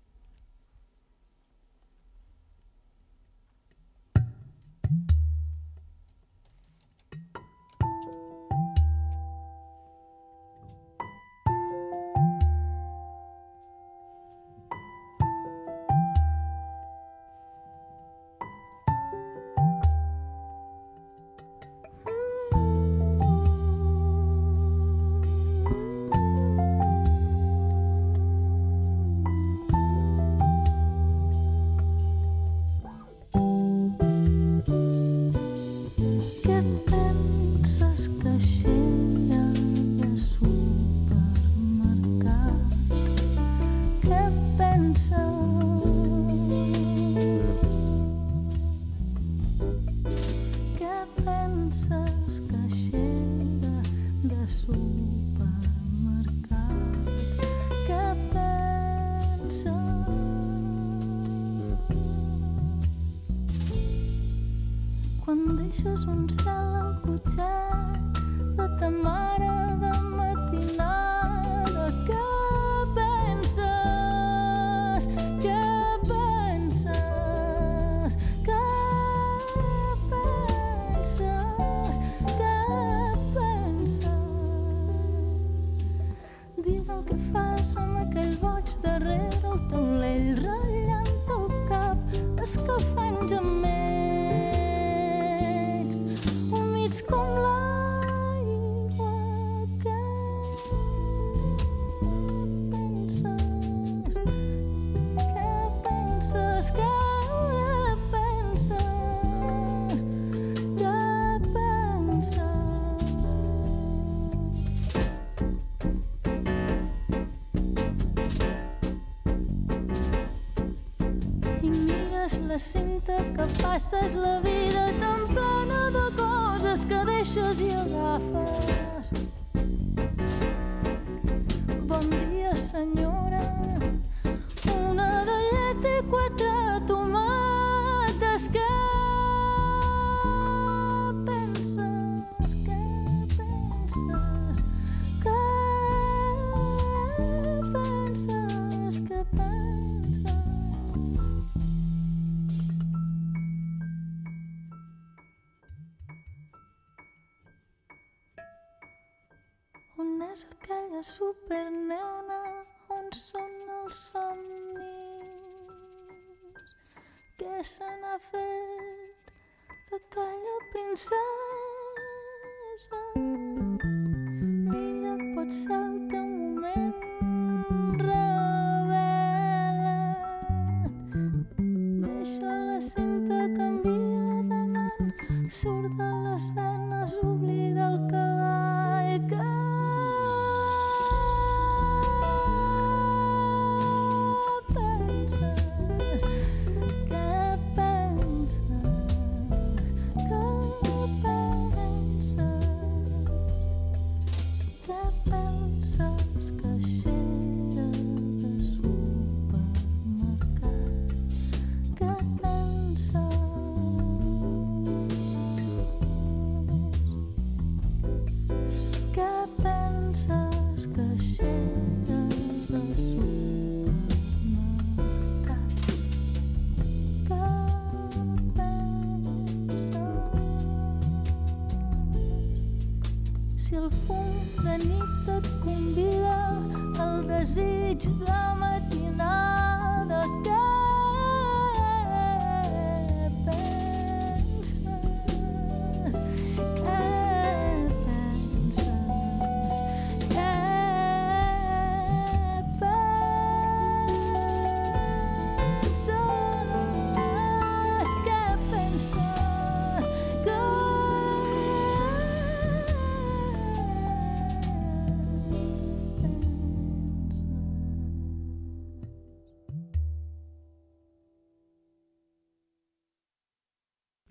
deixes un cel encotxat de ta mare de matinada. Què penses? Què penses? Què penses? Què penses? Digue'm què fas amb aquell boig darrere el taulell, ratllant el cap, escalfant gemecs, humits com l'aigua. Què penses? Què penses? Què penses? Què penses? I mires la cinta que passes la vida tan plena de coses que deixes i agafes. Bon dia, senyora, una de llet i 4 tomates. Què penses? Què penses? Què penses? Què penses? On és aquella supernena? On són els somnis? Què se n'ha fet d'aquella princesa? Mira, pot ser el teu moment, revela't. Deixa la cinta, canvia de mans, surt de les venes, oblida el cavall. Què penses? Què penses? Què penses? Què penses, caixera de supermercat? Què penses? Què penses, caixera de supermercat? Què penses? Si el fum de nit et convida al desig de matinada, què penses? Què penses? Què penses? Què penses?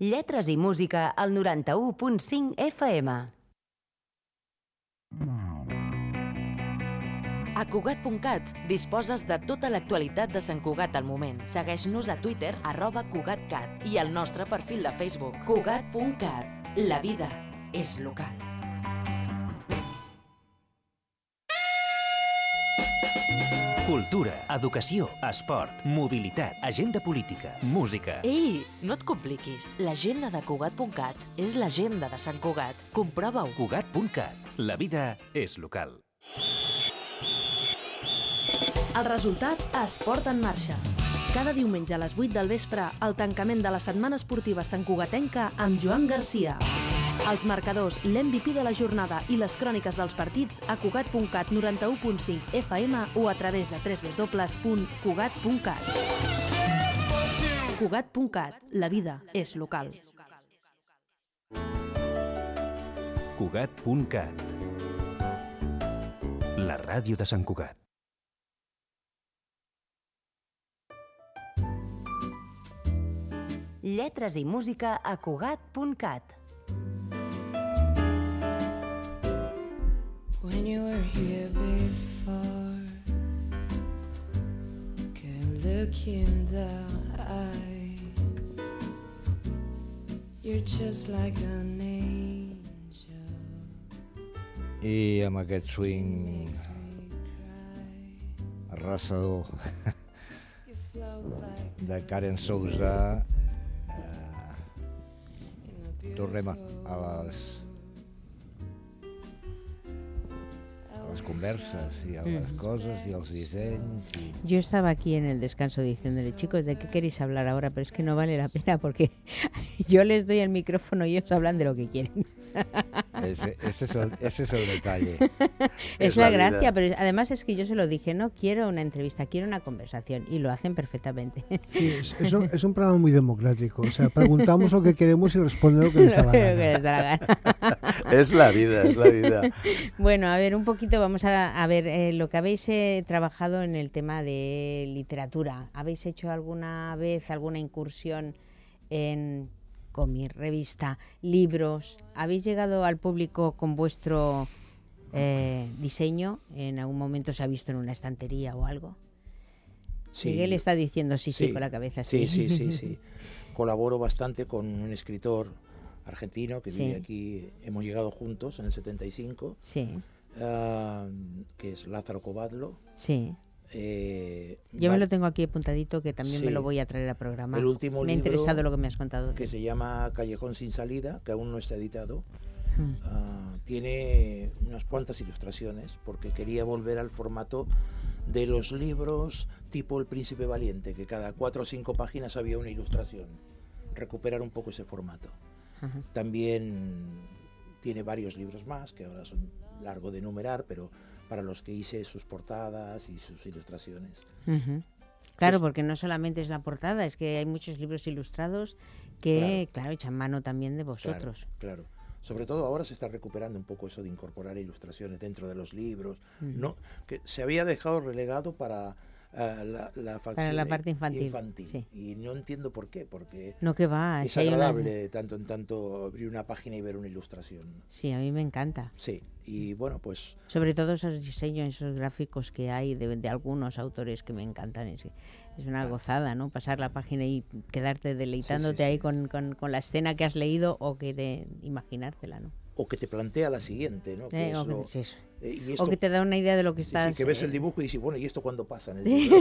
Lletres i música al 91.5 FM. A Cugat.cat disposes de tota l'actualitat de Sant Cugat al moment. Segueix-nos a Twitter, @CugatCat, i al nostre perfil de Facebook, Cugat.cat. La vida és local. Cultura, educació, esport, mobilitat, agenda política, música... Ei, no et compliquis. L'agenda de Cugat.cat és l'agenda de Sant Cugat. Comprova-ho. Cugat.cat. La vida és local. El resultat es porta en marxa. Cada diumenge a les 8 del vespre, el tancament de la setmana esportiva santcugatenca amb Joan Garcia. Els marcadors, l'MVP de la jornada i les cròniques dels partits a Cugat.cat 91.5 FM o a través de www.cugat.cat. Cugat.cat. La vida és local. Cugat.cat. La ràdio de Sant Cugat. Lletres i música a Cugat.cat. When you were here before, can look in the eye. You're just like an angel. I amb aquest swing arrasador de Karen Souza tornem a les converses y a las cosas y a los diseños. Yo estaba aquí en el descanso diciéndole, chicos, ¿de qué queréis hablar ahora? Pero es que no vale la pena porque yo les doy el micrófono y ellos hablan de lo que quieren. Ese es el detalle. Es la gracia, pero además es que yo se lo dije, no quiero una entrevista, quiero una conversación, y lo hacen perfectamente. Sí, es un programa muy democrático, o sea, preguntamos lo que queremos y responden lo que les da la gana. Es la vida, es la vida. Bueno, a ver, un poquito vamos a ver lo que habéis trabajado en el tema de literatura. ¿Habéis hecho alguna vez alguna incursión en cómic, revista, libros? ¿Habéis llegado al público con vuestro diseño? ¿En algún momento se ha visto en una estantería o algo? Sí, Miguel está diciendo sí con la cabeza. Sí. Colaboro bastante con un escritor argentino que vive aquí. Hemos llegado juntos en el 75. Sí. Que es Lázaro Covadlo. Sí. Yo me lo tengo aquí apuntadito, que también me lo voy a traer al programa. El último me ha interesado lo que me has contado. Que se llama Callejón sin salida, que aún no está editado. Tiene unas cuantas ilustraciones, porque quería volver al formato de los libros tipo El Príncipe Valiente, que cada 4 o 5 páginas había una ilustración. Recuperar un poco ese formato. También tiene varios libros más, que ahora son largo de enumerar, pero para los que hice sus portadas y sus ilustraciones. Claro, porque no solamente es la portada, es que hay muchos libros ilustrados que, claro, echan mano también de vosotros. Claro. Sobre todo ahora se está recuperando un poco eso de incorporar ilustraciones dentro de los libros, no, que se había dejado relegado para la parte infantil. Sí. Y no entiendo por qué, porque no, que va, es agradable tanto en tanto abrir una página y ver una ilustración. Sí, a mí me encanta. Sí, y bueno, pues... Sobre todo esos diseños, esos gráficos que hay de algunos autores que me encantan. Es una gozada, ¿no? Pasar la página y quedarte deleitándote ahí con la escena que has leído o que imaginártela, ¿no? O que te plantea la siguiente, ¿no? Que o que te da una idea de lo que estás... que ves el dibujo y dices, bueno, ¿y esto cuándo pasa en el libro?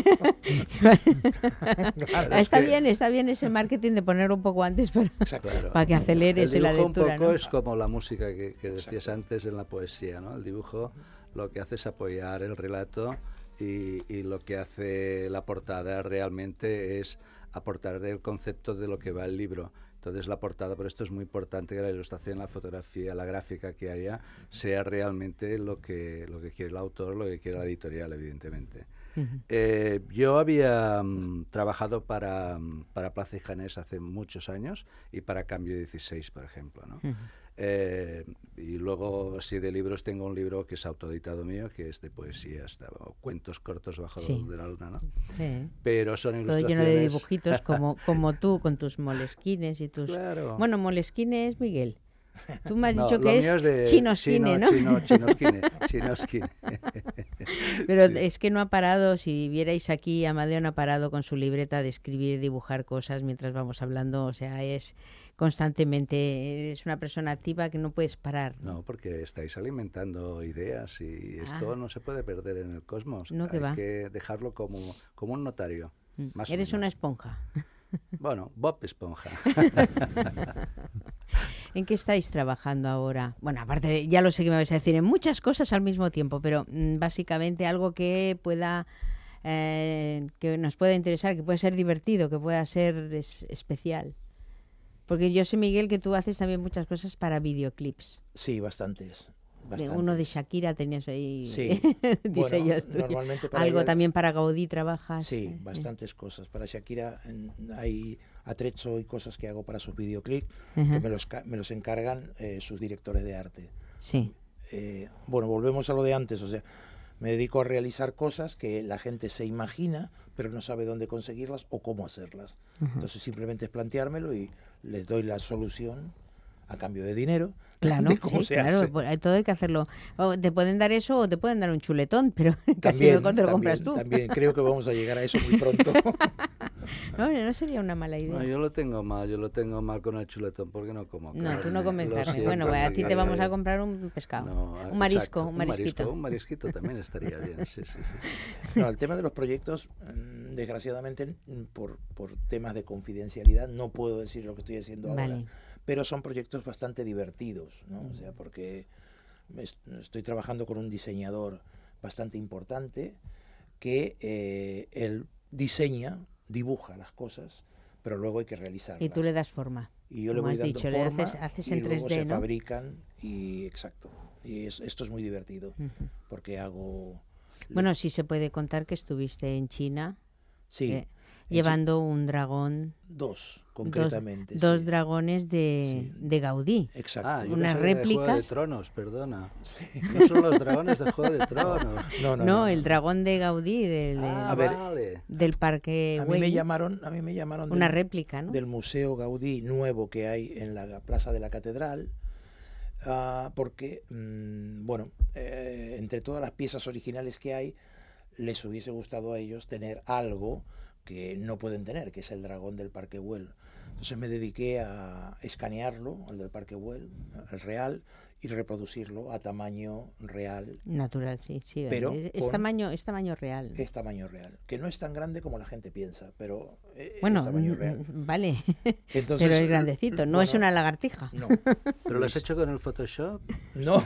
Claro, está bien ese marketing de poner un poco antes para que aceleres la lectura. El dibujo un poco es como la música que decías antes en la poesía, ¿no? El dibujo lo que hace es apoyar el relato y lo que hace la portada realmente es aportar el concepto de lo que va el libro. Entonces la portada, por esto es muy importante que la ilustración, la fotografía, la gráfica que haya, sea realmente lo que quiere el autor, lo que quiere la editorial, evidentemente. Yo había trabajado para Plaza y Janés hace muchos años y para Cambio 16, por ejemplo, ¿no? Y Y luego, sí, de libros tengo un libro que es autoeditado mío, que es de poesía, o cuentos cortos bajo la luz de la luna, ¿no? Sí. Pero son Todo ilustraciones... lleno de dibujitos como tú, con tus molesquines y tus... Claro. Bueno, molesquines, Miguel. Tú me has No, dicho lo que mío es de chinosquine, ¿no? Chinosquine. Pero Sí. es que no ha parado, si vierais aquí, Amadeo no ha parado con su libreta de escribir, dibujar cosas mientras vamos hablando, o sea, es constantemente, es una persona activa que no puedes parar. No, porque estáis alimentando ideas y esto no se puede perder en el cosmos. No, que Hay va. que dejarlo como un notario. Más o Eres menos. una esponja. Bueno, Bob Esponja. ¿En qué estáis trabajando ahora? Bueno, aparte, ya lo sé que me vais a decir, en muchas cosas al mismo tiempo, pero básicamente algo que pueda, que nos pueda interesar, que pueda ser divertido, que pueda ser especial. Porque yo sé, Miguel, que tú haces también muchas cosas para videoclips. Sí, bastantes. Uno de Shakira tenías ahí Sí. diseños Bueno, tuyos. normalmente para Algo ella- también para Gaudí trabajas. Sí, bastantes cosas. Para Shakira hay atrezzo y cosas que hago para sus videoclips que me los encargan sus directores de arte. Sí. Bueno, volvemos a lo de antes, o sea, me dedico a realizar cosas que la gente se imagina, pero no sabe dónde conseguirlas o cómo hacerlas. Entonces simplemente es planteármelo y les doy la solución a cambio de dinero. Claro, de cómo sí, se claro, hace. todo hay que hacerlo. O te pueden dar eso o te pueden dar un chuletón, pero casi mejor te lo compras tú. También, creo que vamos a llegar a eso muy pronto. No sería una mala idea. No, yo lo tengo mal con el chuletón porque no como carne. No, tú no comes Lo carne. siento, Bueno, a ti te vamos a Miguel. comprar un pescado, No, un marisco, exacto, un marisquito. Un marisquito también estaría bien, sí. No, el tema de los proyectos, desgraciadamente, por temas de confidencialidad, no puedo decir lo que estoy haciendo ahora. Vale. Pero son proyectos bastante divertidos, ¿no? O sea, porque estoy trabajando con un diseñador bastante importante que él dibuja las cosas, pero luego hay que realizarlas. Y tú le das forma. Y yo le como voy has dando dicho, forma haces y en luego 3D, se ¿no? fabrican y exacto. Y esto es muy divertido porque hago... Bueno, sí se puede contar que estuviste en China. Sí. Llevando un dragón. Dos, concretamente. Dos sí. dragones de Gaudí. Exacto. Yo unas pensaba de réplicas. Juego de Tronos, perdona. Sí. No son los dragones de Juego de Tronos. No, el dragón de Gaudí vale. del Parque A Güell. mí me llamaron una réplica, ¿no? Del Museo Gaudí nuevo que hay en la Plaza de la Catedral. Porque, entre todas las piezas originales que hay, les hubiese gustado a ellos tener algo que no pueden tener, que es el dragón del Parque Güell. Entonces me dediqué a escanearlo, el del Parque Güell, el real, y reproducirlo a tamaño real. Natural, sí. Pero es tamaño real. Es tamaño real, que no es tan grande como la gente piensa, pero bueno, es tamaño real. Vale, entonces, pero es grandecito, no es una lagartija. No. ¿Pero lo has hecho con el Photoshop? No.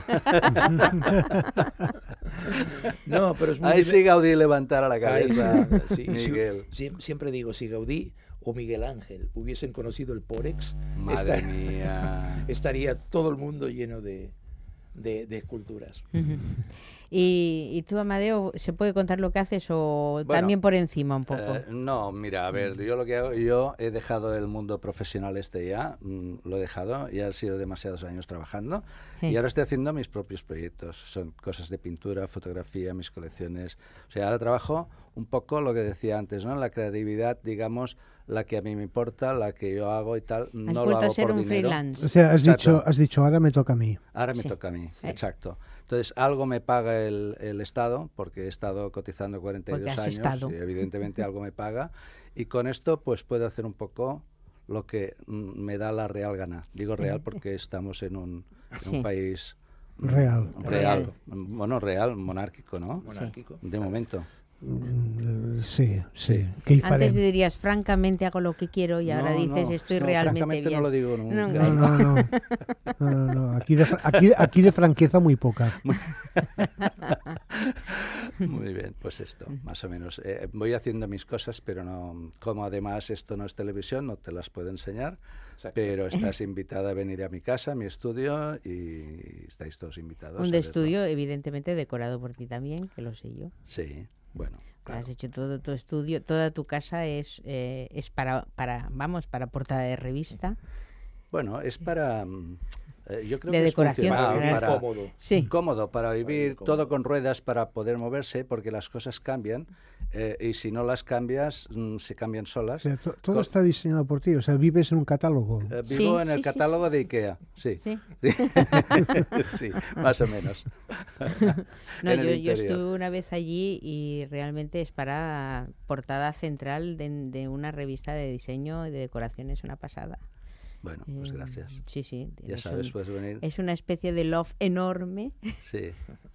No, pero es muy Ahí sí Gaudí levantara la cabeza, sí, Miguel. Siempre digo, si Gaudí o Miguel Ángel hubiesen conocido el Pórex, Madre mía. estaría todo el mundo lleno de esculturas. ¿Y tú, Amadeo, se puede contar lo que haces o Bueno, también por encima un poco? No, mira, a ver, yo lo que hago, yo he dejado el mundo profesional ya, lo he dejado, ya han sido demasiados años trabajando y ahora estoy haciendo mis propios proyectos, son cosas de pintura, fotografía, mis colecciones, o sea, ahora trabajo un poco lo que decía antes, ¿no? La creatividad, digamos, la que a mí me importa, la que yo hago y tal, no lo hago por dinero. Has vuelto a ser un freelance. O sea, has dicho, ahora me toca a mí. Ahora me toca a mí, exacto. Entonces, algo me paga el Estado, porque he estado cotizando 42 años, y evidentemente algo me paga, y con esto pues puedo hacer un poco lo que me da la real gana. Digo real porque estamos en un país real. Bueno, real, monárquico, ¿no? Monárquico. De momento. Sí. Antes dirías, francamente hago lo que quiero y ahora dices, estoy realmente francamente bien. no lo digo nunca. No. Aquí de franqueza muy poca. Muy bien, pues esto, más o menos. Voy haciendo mis cosas, pero no, como además esto no es televisión, no te las puedo enseñar, pero estás invitada a venir a mi casa, a mi estudio, y estáis todos invitados. Un estudio, evidentemente, decorado por ti también, que lo sé yo. Sí, bueno. Claro. Has hecho todo tu estudio, toda tu casa es para portada de revista. Bueno, es para... Yo creo de que decoración. es funcional, Claro. cómodo. Sí. cómodo para vivir, cómodo. todo con ruedas para poder moverse, porque las cosas cambian, y si no las cambias, se cambian O solas. sea, todo Co- está diseñado por ti, o sea, vives en un catálogo. Vivo Sí, en el sí, sí, catálogo de IKEA, sí. Sí. Sí, más o menos. No, En el yo interior. estuve una vez allí y realmente es para portada central de una revista de diseño y de decoración, es una pasada. Bueno, pues gracias. Sí, sí. Ya es sabes, un- puedes venir. Es una especie de loft enorme Sí,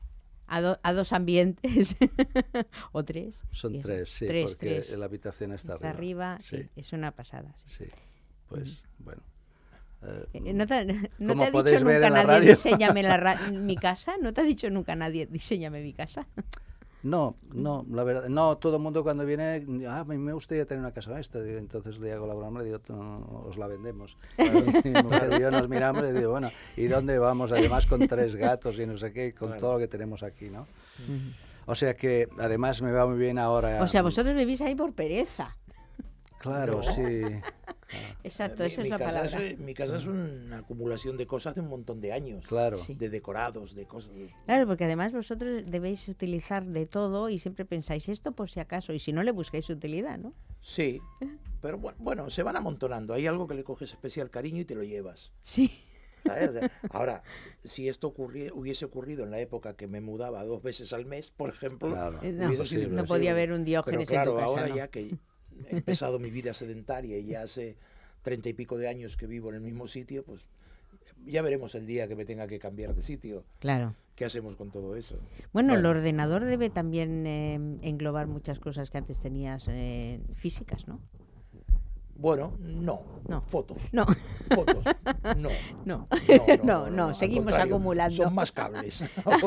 a dos ambientes o tres. son Y eso, 3, sí, tres, porque tres. la habitación está arriba. sí, es una pasada. Sí. Sí, pues bueno. ¿No te, no Como te ha podéis dicho ver nunca en la nadie radio. diseñame mi casa? ¿No te ha dicho nunca nadie diseñame mi casa? No, la verdad, no, todo el mundo cuando viene, a mí me gustaría tener una casa esta, digo, entonces le hago la broma, le digo, os la vendemos. Mi mujer y yo nos miramos y digo, bueno, ¿y dónde vamos? Además con 3 gatos y no sé qué, con todo lo que tenemos aquí, ¿no? O sea que además me va muy bien ahora. O sea, vosotros vivís ahí por pereza. Claro, No. sí. Exacto, esa es la palabra. Mi casa es una acumulación de cosas de un montón de años. Claro. Sí. De decorados, de cosas. Claro, porque además vosotros debéis utilizar de todo y siempre pensáis esto por si acaso, y si no le buscáis utilidad, ¿no? Sí, pero bueno, se van amontonando. Hay algo que le coges especial cariño y te lo llevas. Sí. ¿Sabes? O sea, ahora, si esto hubiese ocurrido en la época que me mudaba 2 veces al mes, por ejemplo, Claro. No, hubiese sido no imposible. podía haber un Pero Diógenes claro, en tu casa, ahora ¿no? ya que he empezado mi vida sedentaria y ya hace 30 y pico de años que vivo en el mismo sitio, pues ya veremos el día que me tenga que cambiar de sitio. Claro. ¿Qué hacemos con todo eso? Bueno, el Bueno. ordenador debe también englobar muchas cosas que antes tenías físicas, ¿no? Bueno, no. No. Fotos. No, Fotos. No. no, No, al seguimos contrario, acumulando. Son más cables.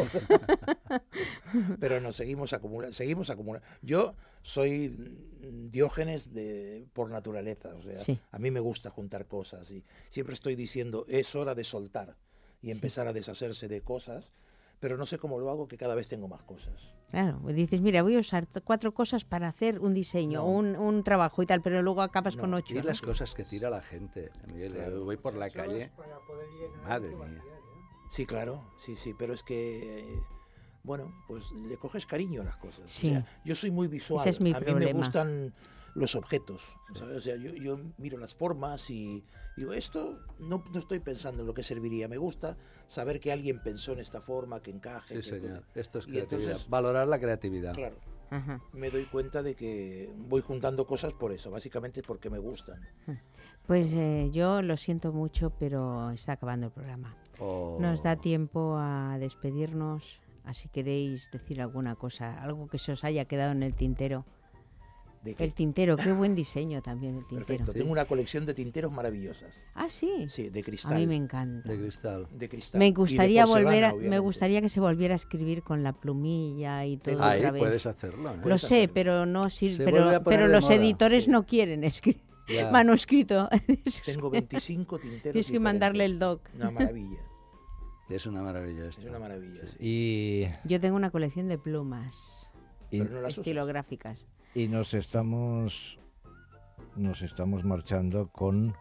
Pero no, seguimos acumulando. Yo soy Diógenes por naturaleza. O sea, Sí. a mí me gusta juntar cosas y siempre estoy diciendo, es hora de soltar y empezar a deshacerse de cosas, pero no sé cómo lo hago, que cada vez tengo más cosas. Claro, pues dices, mira, voy a usar 4 cosas para hacer un diseño, No. un trabajo y tal, pero luego acabas con 8. Y las cosas que tira la gente. Miguel, yo voy por la calle. Madre mía. Sí, claro, sí, pero es que, bueno, pues le coges cariño a las cosas. Sí. O sea, yo soy muy visual, Ese es mi a mí me problema. gustan los objetos, ¿sabes? O sea, yo miro las formas y digo, esto no estoy pensando en lo que serviría, me gusta saber que alguien pensó en esta forma, que encaje. Sí, que- señor. Esto es y creatividad. entonces, Valorar la creatividad. claro, Ajá. me doy cuenta de que voy juntando cosas por eso, básicamente porque me gustan. Pues yo lo siento mucho, pero está acabando el programa. O- Nos da tiempo a despedirnos, así queréis decir alguna cosa, algo que se os haya quedado en el tintero. ¿De qué? El tintero, qué buen diseño también el tintero. Perfecto, tengo una colección de tinteros maravillosas. Ah, sí. Sí, de A cristal. mí me encanta. De cristal. De cristal. Me Y de gustaría porcelana, me obviamente. gustaría que se volviera a escribir con la plumilla y todo Ahí otra vez. puedes hacerlo. ¿eh? Lo puedes sé, hacerlo. pero no Se sirve, vuelve a poner pero de los moda, editores sí. no quieren escribir Ya. manuscrito. Tengo 25 tinteros. Tienes que mandarle el diferentes. doc. Una maravilla. Es una maravilla Es esto. una maravilla. Sí. Y, Yo tengo una colección de plumas y, Pero no las usas. estilográficas. y nos estamos marchando con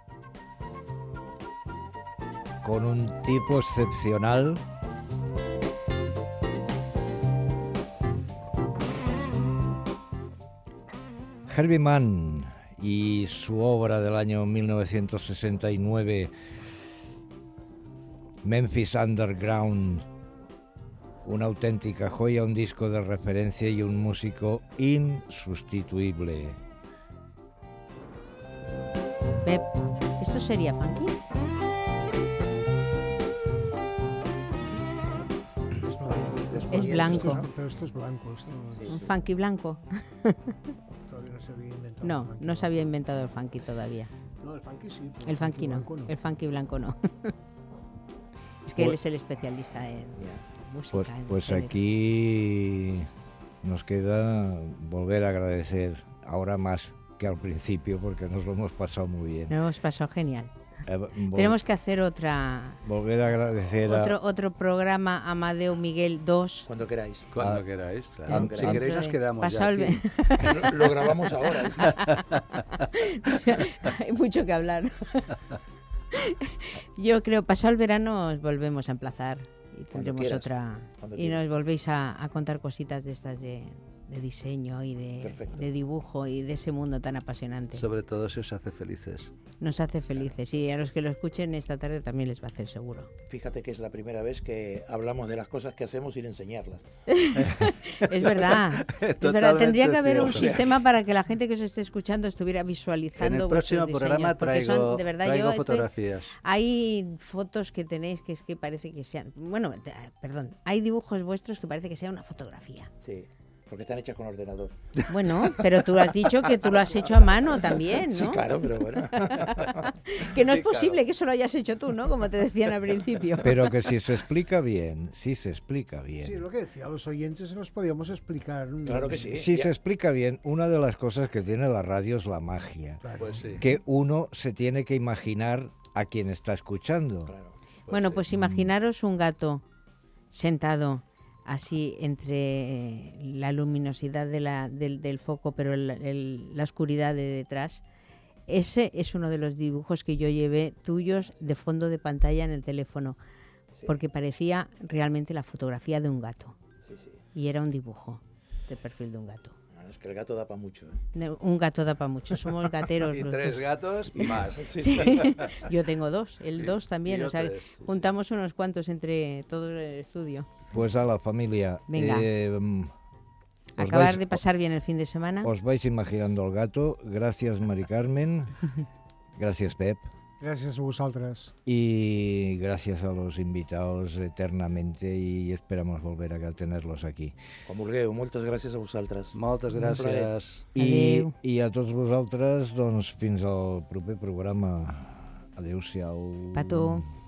un tipo excepcional. Herbie Mann y su obra del año 1969, Memphis Underground, una auténtica joya, un disco de referencia y un músico insustituible. Pep, ¿esto sería funky? Es blanco. Pero esto es blanco. Esto ¿Un funky blanco? todavía no se había inventado. No, el funky. no se había inventado el funky todavía. No, el funky sí. pero El funky no, blanco el funky blanco no. Es que él Pues- es el especialista en música. Pues, en pues género. aquí nos queda volver a agradecer, ahora más que al principio, porque nos lo hemos pasado muy bien. Nos hemos pasado genial. Vol- Tenemos que hacer volver a agradecer otro programa Amadeo Miguel 2. Cuando queráis. Cuando Ah, queráis, ah, claro. Si ah, queréis nos quedamos ya Pasado el aquí. Lo grabamos ahora. ¿Sí? Hay mucho que hablar. Yo creo, pasado el verano os volvemos a emplazar y tendremos quieras, otra. cuando Y quieras. nos volvéis a contar cositas de estas de diseño y Perfecto. de dibujo y de ese mundo tan apasionante. Sobre todo si os hace felices. Nos hace felices y a los que lo escuchen esta tarde también les va a hacer seguro. Fíjate que es la primera vez que hablamos de las cosas que hacemos sin enseñarlas. Es verdad, es verdad. Totalmente Tendría que haber un cierto. sistema para que la gente que os esté escuchando estuviera visualizando En el vuestros próximo programa diseños, porque son, traigo, de verdad, traigo yo estoy- fotografías. Hay fotos que tenéis que es que parece que sean, bueno, perdón, hay dibujos vuestros que parece que sea una fotografía. Sí, porque están hechas con ordenador. Bueno, pero tú has dicho que tú lo has hecho a mano también, ¿no? Sí, claro, pero bueno. Que no es Sí, posible claro. que eso lo hayas hecho tú, ¿no? Como te decían al principio. Pero que si se explica bien, si se explica bien. Sí, lo que decía, a los oyentes se los podíamos explicar. Claro que sí. Si Ya. se explica bien, una de las cosas que tiene la radio es la magia. Claro. Pues sí. Que uno se tiene que imaginar a quien está escuchando. Claro. Bueno, sí. pues imaginaros un gato sentado así entre la luminosidad del foco, pero la oscuridad de detrás. Ese es uno de los dibujos que yo llevé tuyos de fondo de pantalla en el teléfono, Sí, porque parecía realmente la fotografía de un gato sí, sí. y era un dibujo de perfil de un gato. Bueno, es que el gato da para mucho. ¿eh? Un gato da para mucho, somos gateros. Y los 3 dos. gatos más. Sí. Yo tengo 2, el Sí, 2 también, y yo o sea, 3. juntamos unos cuantos entre todo el estudio. Pues a la familia. Venga. Os Acabar vais- de pasar bien el fin de semana. Os vais imaginando el gato. Gracias, Mari Carmen. Gracias, Pep. Gràcies a vosaltres. Y gracias a los invitados eternamente y esperamos volver a tenerlos aquí. Com vulgueu, moltes gràcies a vosaltres. Moltes Un plaer. gràcies. Adéu. I a tots vosaltres, doncs, fins al proper programa. Adéu-siau. Pato.